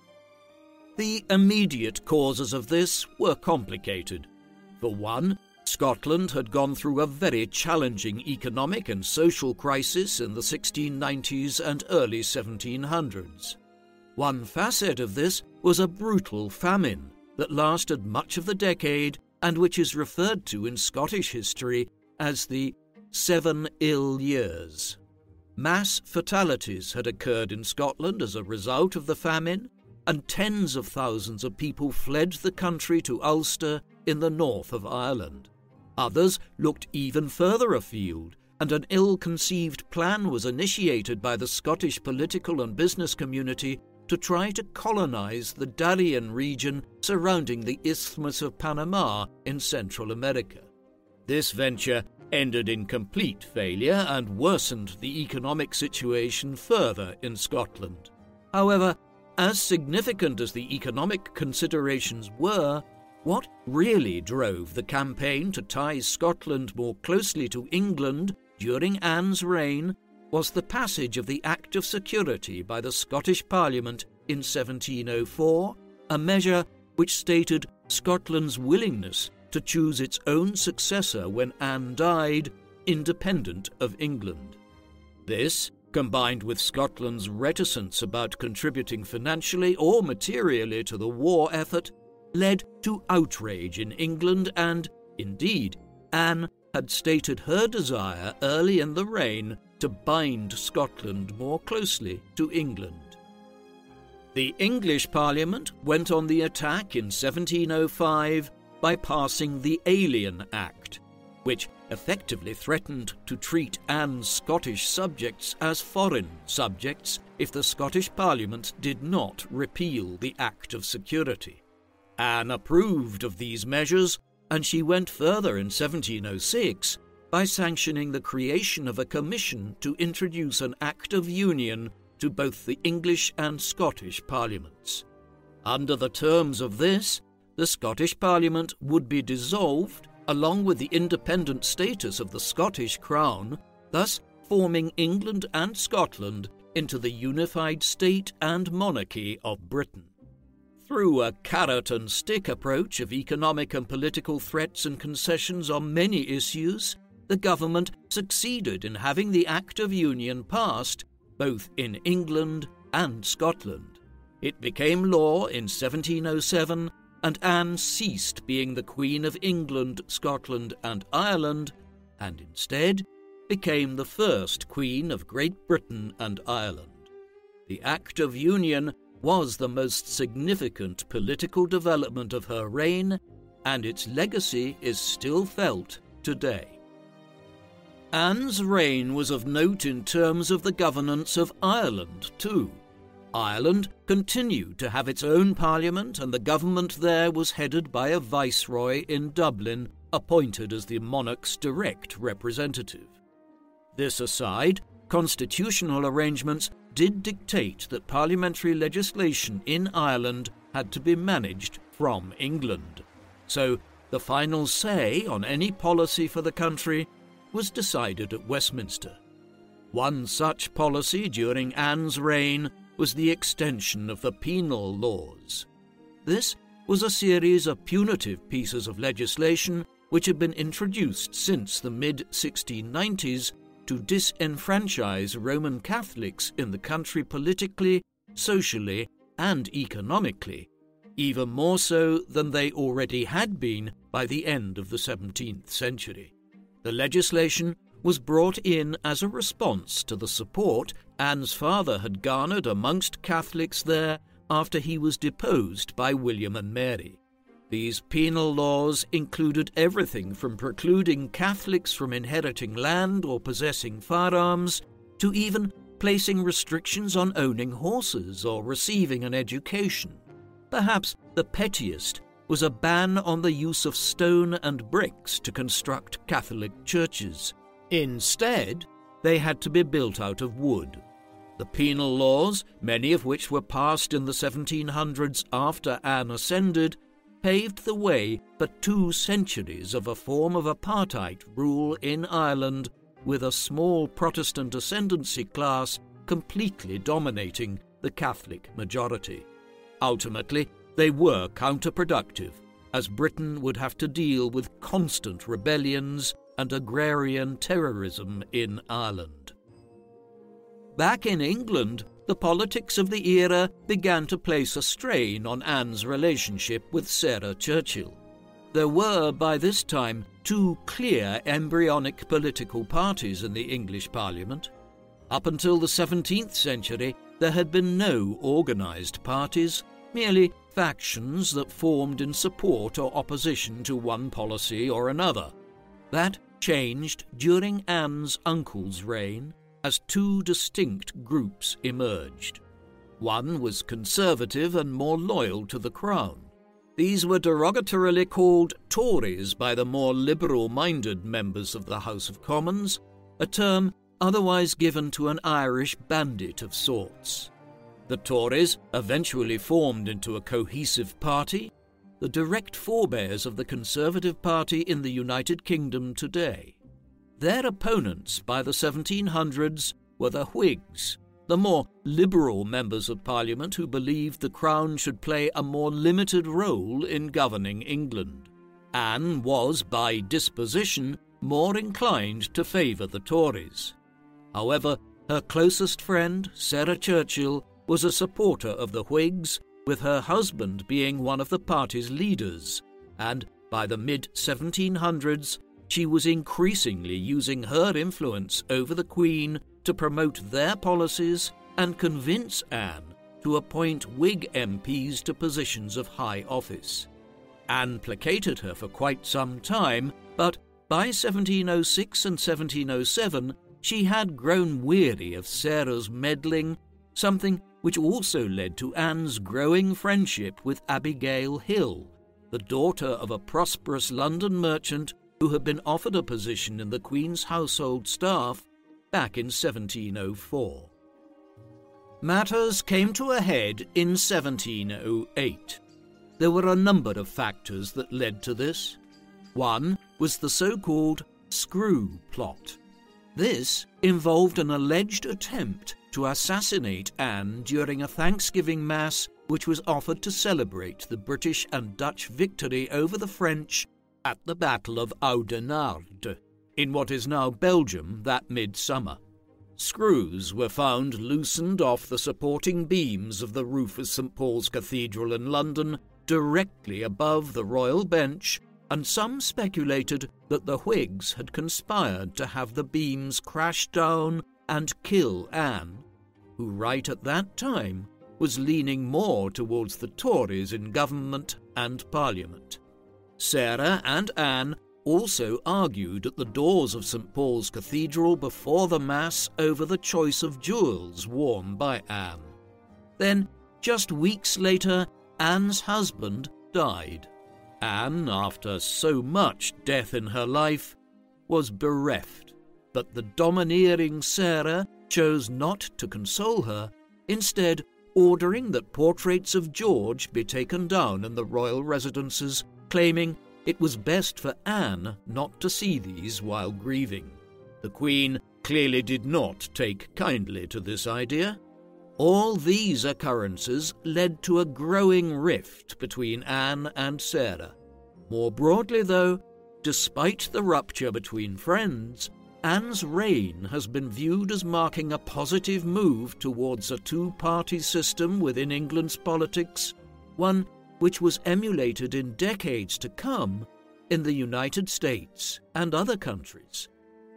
Speaker 2: The immediate causes of this were complicated. For one, Scotland had gone through a very challenging economic and social crisis in the 1690s and early 1700s. One facet of this was a brutal famine that lasted much of the decade and which is referred to in Scottish history as the 7 ill years. Mass fatalities had occurred in Scotland as a result of the famine, and tens of thousands of people fled the country to Ulster in the north of Ireland. Others looked even further afield, and an ill-conceived plan was initiated by the Scottish political and business community to try to colonize the Darien region surrounding the Isthmus of Panama in Central America. This venture ended in complete failure and worsened the economic situation further in Scotland. However, as significant as the economic considerations were, what really drove the campaign to tie Scotland more closely to England during Anne's reign was the passage of the Act of Security by the Scottish Parliament in 1704, a measure which stated Scotland's willingness to choose its own successor when Anne died, independent of England. This, combined with Scotland's reticence about contributing financially or materially to the war effort, led to outrage in England and, indeed, Anne had stated her desire early in the reign to bind Scotland more closely to England. The English Parliament went on the attack in 1705 by passing the Alien Act, which effectively threatened to treat Anne's Scottish subjects as foreign subjects if the Scottish Parliament did not repeal the Act of Security. Anne approved of these measures, and she went further in 1706 by sanctioning the creation of a commission to introduce an Act of Union to both the English and Scottish Parliaments. Under the terms of this, the Scottish Parliament would be dissolved, along with the independent status of the Scottish Crown, thus forming England and Scotland into the unified state and monarchy of Britain. Through a carrot-and-stick approach of economic and political threats and concessions on many issues, the government succeeded in having the Act of Union passed both in England and Scotland. It became law in 1707, and Anne ceased being the Queen of England, Scotland, and Ireland, and instead became the first Queen of Great Britain and Ireland. The Act of Union was the most significant political development of her reign, and its legacy is still felt today. Anne's reign was of note in terms of the governance of Ireland, too. Ireland continued to have its own parliament, and the government there was headed by a viceroy in Dublin, appointed as the monarch's direct representative. This aside, constitutional arrangements did dictate that parliamentary legislation in Ireland had to be managed from England. So the final say on any policy for the country was decided at Westminster. One such policy during Anne's reign was the extension of the penal laws. This was a series of punitive pieces of legislation which had been introduced since the mid-1690s to disenfranchise Roman Catholics in the country politically, socially, and economically, even more so than they already had been by the end of the 17th century. The legislation was brought in as a response to the support Anne's father had garnered amongst Catholics there after he was deposed by William and Mary. These penal laws included everything from precluding Catholics from inheriting land or possessing firearms, to even placing restrictions on owning horses or receiving an education. Perhaps the pettiest was a ban on the use of stone and bricks to construct Catholic churches. Instead, they had to be built out of wood. The penal laws, many of which were passed in the 1700s after Anne ascended, paved the way for 2 centuries of a form of apartheid rule in Ireland, with a small Protestant ascendancy class completely dominating the Catholic majority. Ultimately, they were counterproductive, as Britain would have to deal with constant rebellions and agrarian terrorism in Ireland. Back in England, the politics of the era began to place a strain on Anne's relationship with Sarah Churchill. There were, by this time, 2 clear embryonic political parties in the English Parliament. Up until the 17th century, there had been no organised parties, merely factions that formed in support or opposition to one policy or another. That changed during Anne's uncle's reign, as 2 distinct groups emerged. One was conservative and more loyal to the Crown. These were derogatorily called Tories by the more liberal-minded members of the House of Commons, a term otherwise given to an Irish bandit of sorts. The Tories eventually formed into a cohesive party, the direct forebears of the Conservative Party in the United Kingdom today. Their opponents by the 1700s were the Whigs, the more liberal members of Parliament who believed the Crown should play a more limited role in governing England. Anne was, by disposition, more inclined to favour the Tories. However, her closest friend, Sarah Churchill, was a supporter of the Whigs, with her husband being one of the party's leaders, and by the mid-1700s, she was increasingly using her influence over the Queen to promote their policies and convince Anne to appoint Whig MPs to positions of high office. Anne placated her for quite some time, but by 1706 and 1707 she had grown weary of Sarah's meddling, something which also led to Anne's growing friendship with Abigail Hill, the daughter of a prosperous London merchant who had been offered a position in the Queen's household staff back in 1704. Matters came to a head in 1708. There were a number of factors that led to this. One was the so-called Screw Plot. This involved an alleged attempt to assassinate Anne during a Thanksgiving Mass which was offered to celebrate the British and Dutch victory over the French at the Battle of Oudenarde, in what is now Belgium, that midsummer. Screws were found loosened off the supporting beams of the roof of St. Paul's Cathedral in London, directly above the royal bench, and some speculated that the Whigs had conspired to have the beams crash down and kill Anne, who right at that time was leaning more towards the Tories in government and Parliament. Sarah and Anne also argued at the doors of St. Paul's Cathedral before the Mass over the choice of jewels worn by Anne. Then, just weeks later, Anne's husband died. Anne, after so much death in her life, was bereft, but the domineering Sarah chose not to console her, instead ordering that portraits of George be taken down in the royal residences, claiming it was best for Anne not to see these while grieving. The Queen clearly did not take kindly to this idea. All these occurrences led to a growing rift between Anne and Sarah. More broadly, though, despite the rupture between friends, Anne's reign has been viewed as marking a positive move towards a two-party system within England's politics, one which was emulated in decades to come in the United States and other countries.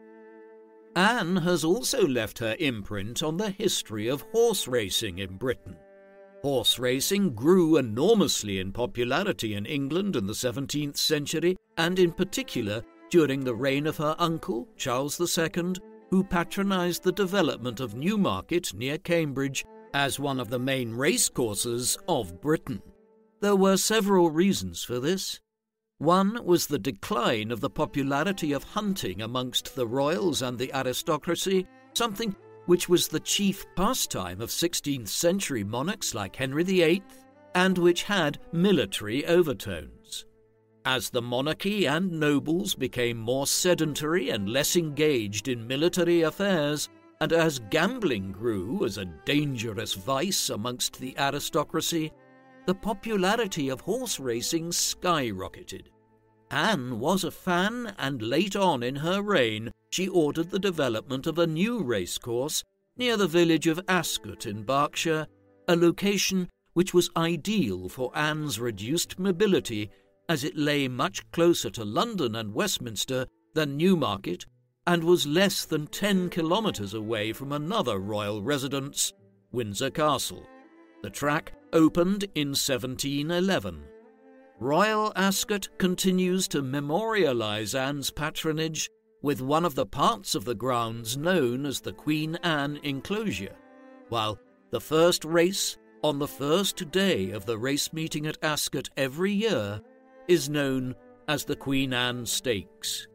Speaker 2: Anne has also left her imprint on the history of horse racing in Britain. Horse racing grew enormously in popularity in England in the 17th century, and in particular during the reign of her uncle, Charles II, who patronised the development of Newmarket near Cambridge as one of the main racecourses of Britain. There were several reasons for this. One was the decline of the popularity of hunting amongst the royals and the aristocracy, something which was the chief pastime of 16th century monarchs like Henry VIII, and which had military overtones. As the monarchy and nobles became more sedentary and less engaged in military affairs, and as gambling grew as a dangerous vice amongst the aristocracy, the popularity of horse racing skyrocketed. Anne was a fan, and late on in her reign she ordered the development of a new racecourse near the village of Ascot in Berkshire, a location which was ideal for Anne's reduced mobility, as it lay much closer to London and Westminster than Newmarket, and was less than 10 kilometres away from another royal residence, Windsor Castle. The track opened in 1711. Royal Ascot continues to memorialise Anne's patronage with one of the parts of the grounds known as the Queen Anne Enclosure, while the first race on the first day of the race meeting at Ascot every year is known as the Queen Anne Stakes.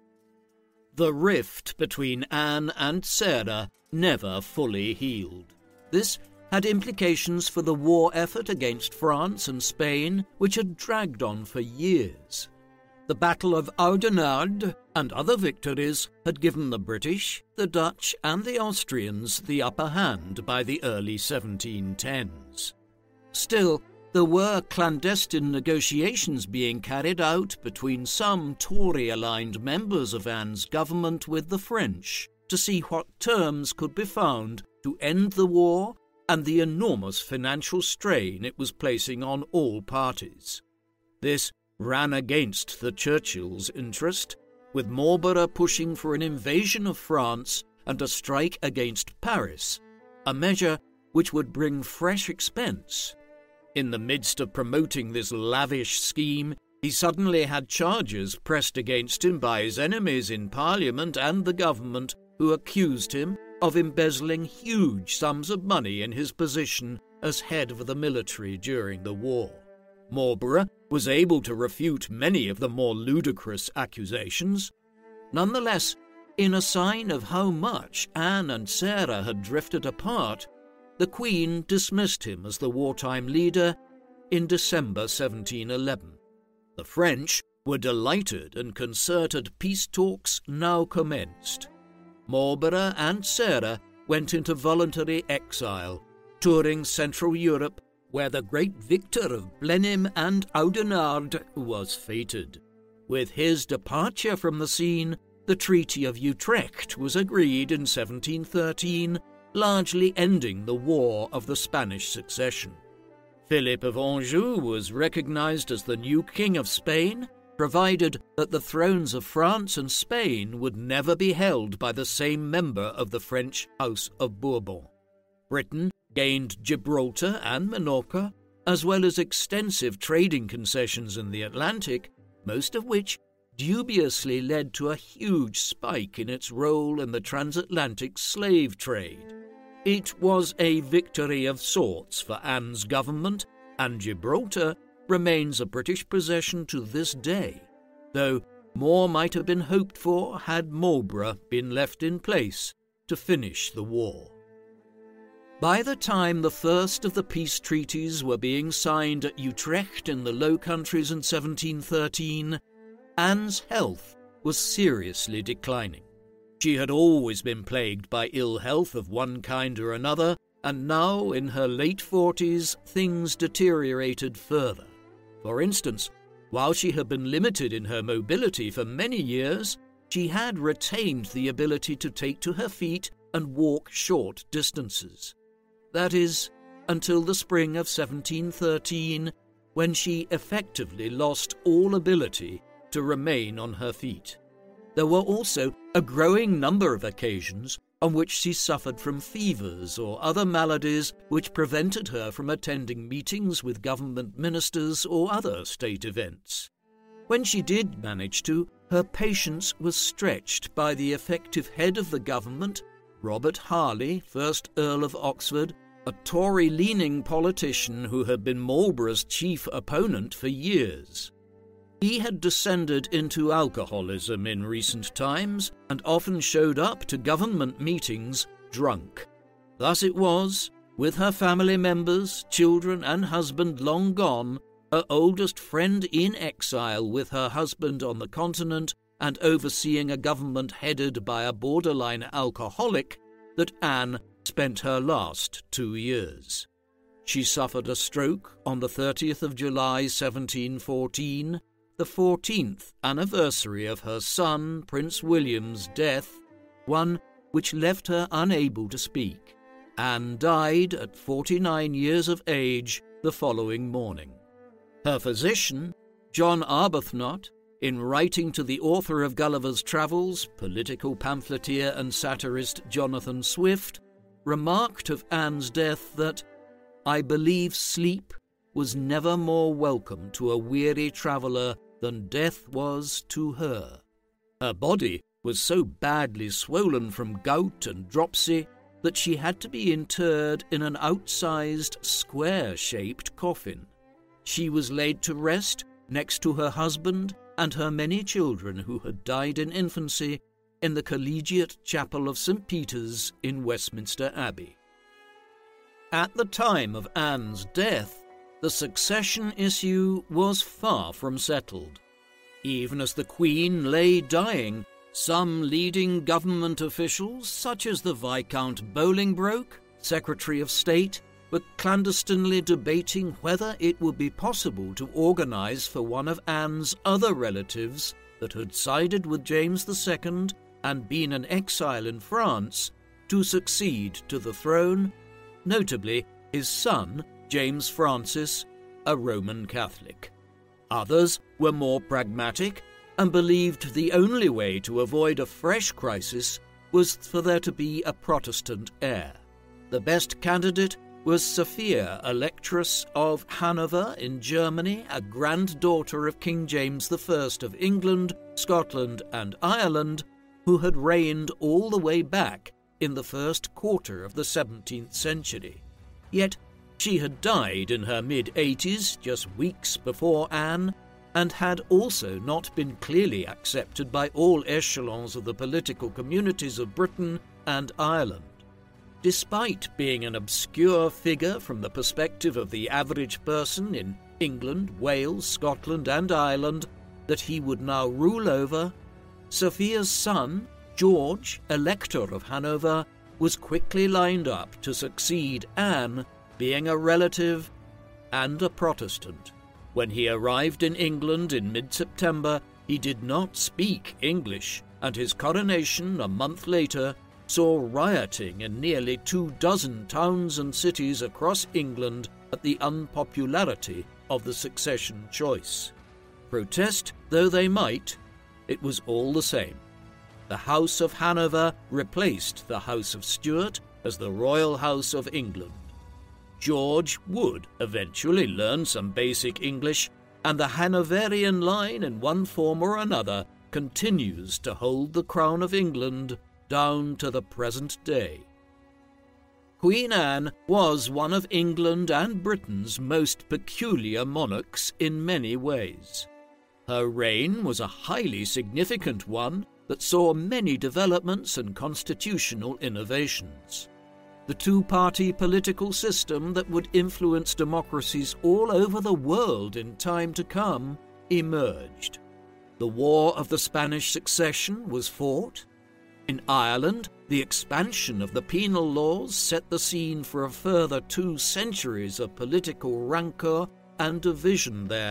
Speaker 2: The rift between Anne and Sarah never fully healed. This had implications for the war effort against France and Spain, which had dragged on for years. The Battle of Oudenarde and other victories had given the British, the Dutch and the Austrians the upper hand by the early 1710s. Still, there were clandestine negotiations being carried out between some Tory-aligned members of Anne's government with the French to see what terms could be found to end the war and the enormous financial strain it was placing on all parties. This ran against the Churchills' interest, with Marlborough pushing for an invasion of France and a strike against Paris, a measure which would bring fresh expense. In the midst of promoting this lavish scheme, he suddenly had charges pressed against him by his enemies in Parliament and the government, who accused him of embezzling huge sums of money in his position as head of the military during the war. Marlborough was able to refute many of the more ludicrous accusations. Nonetheless, in a sign of how much Anne and Sarah had drifted apart, the Queen dismissed him as the wartime leader in December 1711. The French were delighted, and concerted peace talks now commenced. Marlborough and Sarah went into voluntary exile, touring Central Europe, where the great victor of Blenheim and Oudenarde was fated. With his departure from the scene, the Treaty of Utrecht was agreed in 1713, largely ending the War of the Spanish Succession. Philip of Anjou was recognized as the new King of Spain, provided that the thrones of France and Spain would never be held by the same member of the French House of Bourbon. Britain gained Gibraltar and Minorca, as well as extensive trading concessions in the Atlantic, most of which dubiously led to a huge spike in its role in the transatlantic slave trade. It was a victory of sorts for Anne's government, and Gibraltar remains a British possession to this day, though more might have been hoped for had Marlborough been left in place to finish the war. By the time the first of the peace treaties were being signed at Utrecht in the Low Countries in 1713, Anne's health was seriously declining. She had always been plagued by ill health of one kind or another, and now, in her late 40s, things deteriorated further. For instance, while she had been limited in her mobility for many years, she had retained the ability to take to her feet and walk short distances. That is, until the spring of 1713, when she effectively lost all ability to remain on her feet. There were also a growing number of occasions on which she suffered from fevers or other maladies which prevented her from attending meetings with government ministers or other state events. When she did manage to, her patience was stretched by the effective head of the government, Robert Harley, 1st Earl of Oxford, a Tory-leaning politician who had been Marlborough's chief opponent for years. He had descended into alcoholism in recent times and often showed up to government meetings drunk. Thus it was, with her family members, children and husband long gone, her oldest friend in exile with her husband on the continent and overseeing a government headed by a borderline alcoholic, that Anne spent her last 2 years. She suffered a stroke on the 30th of July 1714, the 14th anniversary of her son Prince William's death, one which left her unable to speak. Anne died at 49 years of age the following morning. Her physician, John Arbuthnot, in writing to the author of Gulliver's Travels, political pamphleteer and satirist Jonathan Swift, remarked of Anne's death that, "I believe sleep was never more welcome to a weary traveller than death was to her." Her body was so badly swollen from gout and dropsy that she had to be interred in an outsized, square-shaped coffin. She was laid to rest next to her husband and her many children who had died in infancy in the Collegiate Chapel of St. Peter's in Westminster Abbey. At the time of Anne's death, the succession issue was far from settled. Even as the Queen lay dying, some leading government officials, such as the Viscount Bolingbroke, Secretary of State, were clandestinely debating whether it would be possible to organise for one of Anne's other relatives that had sided with James II and been in exile in France to succeed to the throne, notably his son, James Francis, a Roman Catholic. Others were more pragmatic and believed the only way to avoid a fresh crisis was for there to be a Protestant heir. The best candidate was Sophia, Electress of Hanover in Germany, a granddaughter of King James I of England, Scotland and Ireland, who had reigned all the way back in the first quarter of the 17th century. Yet she had died in her mid-80s, just weeks before Anne, and had also not been clearly accepted by all echelons of the political communities of Britain and Ireland. Despite being an obscure figure from the perspective of the average person in England, Wales, Scotland and Ireland that he would now rule over, Sophia's son, George, Elector of Hanover, was quickly lined up to succeed Anne, being a relative and a Protestant. When he arrived in England in mid-September, he did not speak English, and his coronation a month later saw rioting in nearly 24 towns and cities across England at the unpopularity of the succession choice. Protest though they might, it was all the same. The House of Hanover replaced the House of Stuart as the Royal House of England. George would eventually learn some basic English, and the Hanoverian line in one form or another continues to hold the crown of England down to the present day. Queen Anne was one of England and Britain's most peculiar monarchs in many ways. Her reign was a highly significant one that saw many developments and constitutional innovations. The two-party political system that would influence democracies all over the world in time to come emerged. The War of the Spanish Succession was fought. In Ireland, the expansion of the penal laws set the scene for a further 2 centuries of political rancour and division there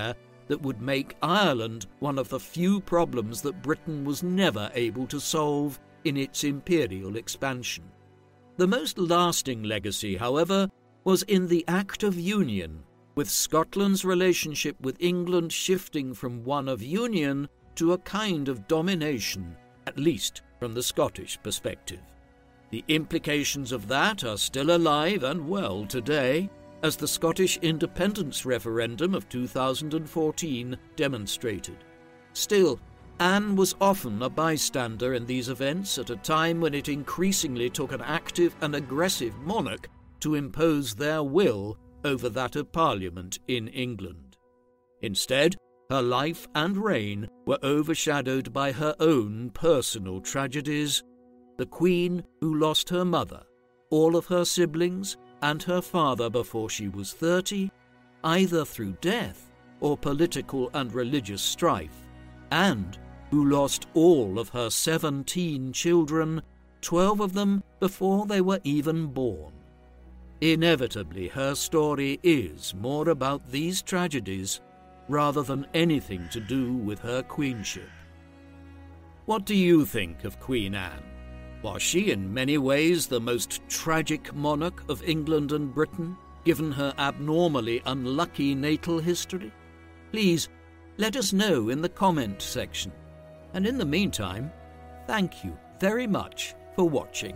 Speaker 2: that would make Ireland one of the few problems that Britain was never able to solve in its imperial expansion. The most lasting legacy, however, was in the Act of Union, with Scotland's relationship with England shifting from one of union to a kind of domination, at least from the Scottish perspective. The implications of that are still alive and well today, as the Scottish independence referendum of 2014 demonstrated. Still, Anne was often a bystander in these events at a time when it increasingly took an active and aggressive monarch to impose their will over that of Parliament in England. Instead, her life and reign were overshadowed by her own personal tragedies: the Queen who lost her mother, all of her siblings, and her father before she was 30, either through death or political and religious strife, and who lost all of her 17 children, 12 of them before they were even born. Inevitably, her story is more about these tragedies rather than anything to do with her queenship. What do you think of Queen Anne? Was she in many ways the most tragic monarch of England and Britain, given her abnormally unlucky natal history? Please, let us know in the comment section. And in the meantime, thank you very much for watching.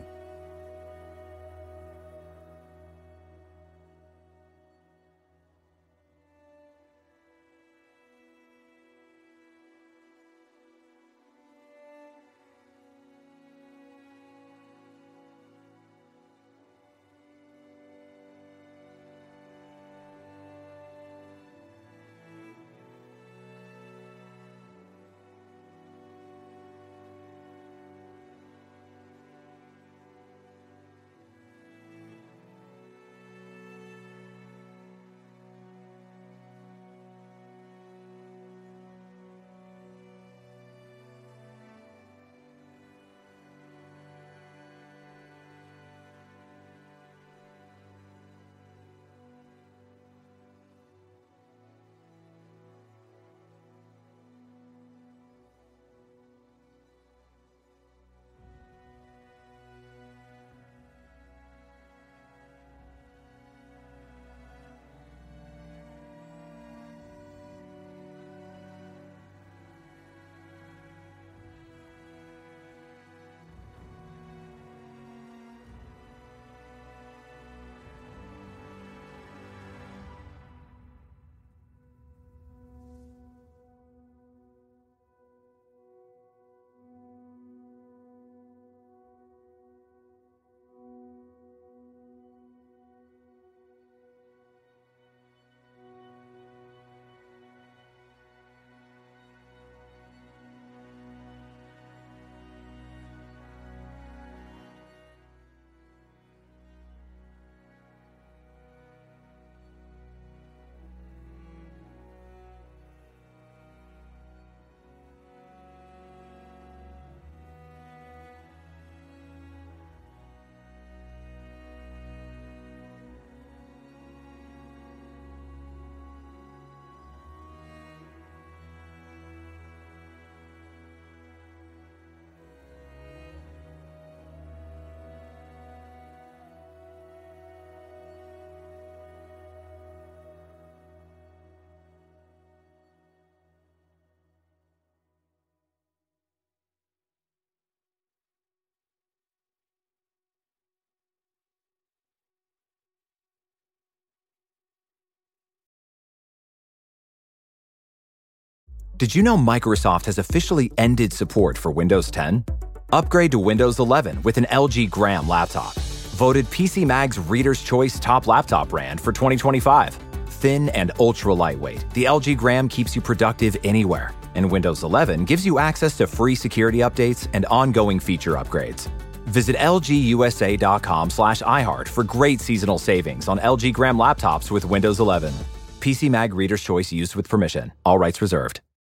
Speaker 1: Did you know Microsoft has officially ended support for Windows 10? Upgrade to Windows 11 with an LG Gram laptop. Voted PC Mag's Reader's Choice Top Laptop Brand for 2025. Thin and ultra lightweight, the LG Gram keeps you productive anywhere. And Windows 11 gives you access to free security updates and ongoing feature upgrades. Visit lgusa.com/iHeart for great seasonal savings on LG Gram laptops with Windows 11. PC Mag Reader's Choice used with permission. All rights reserved.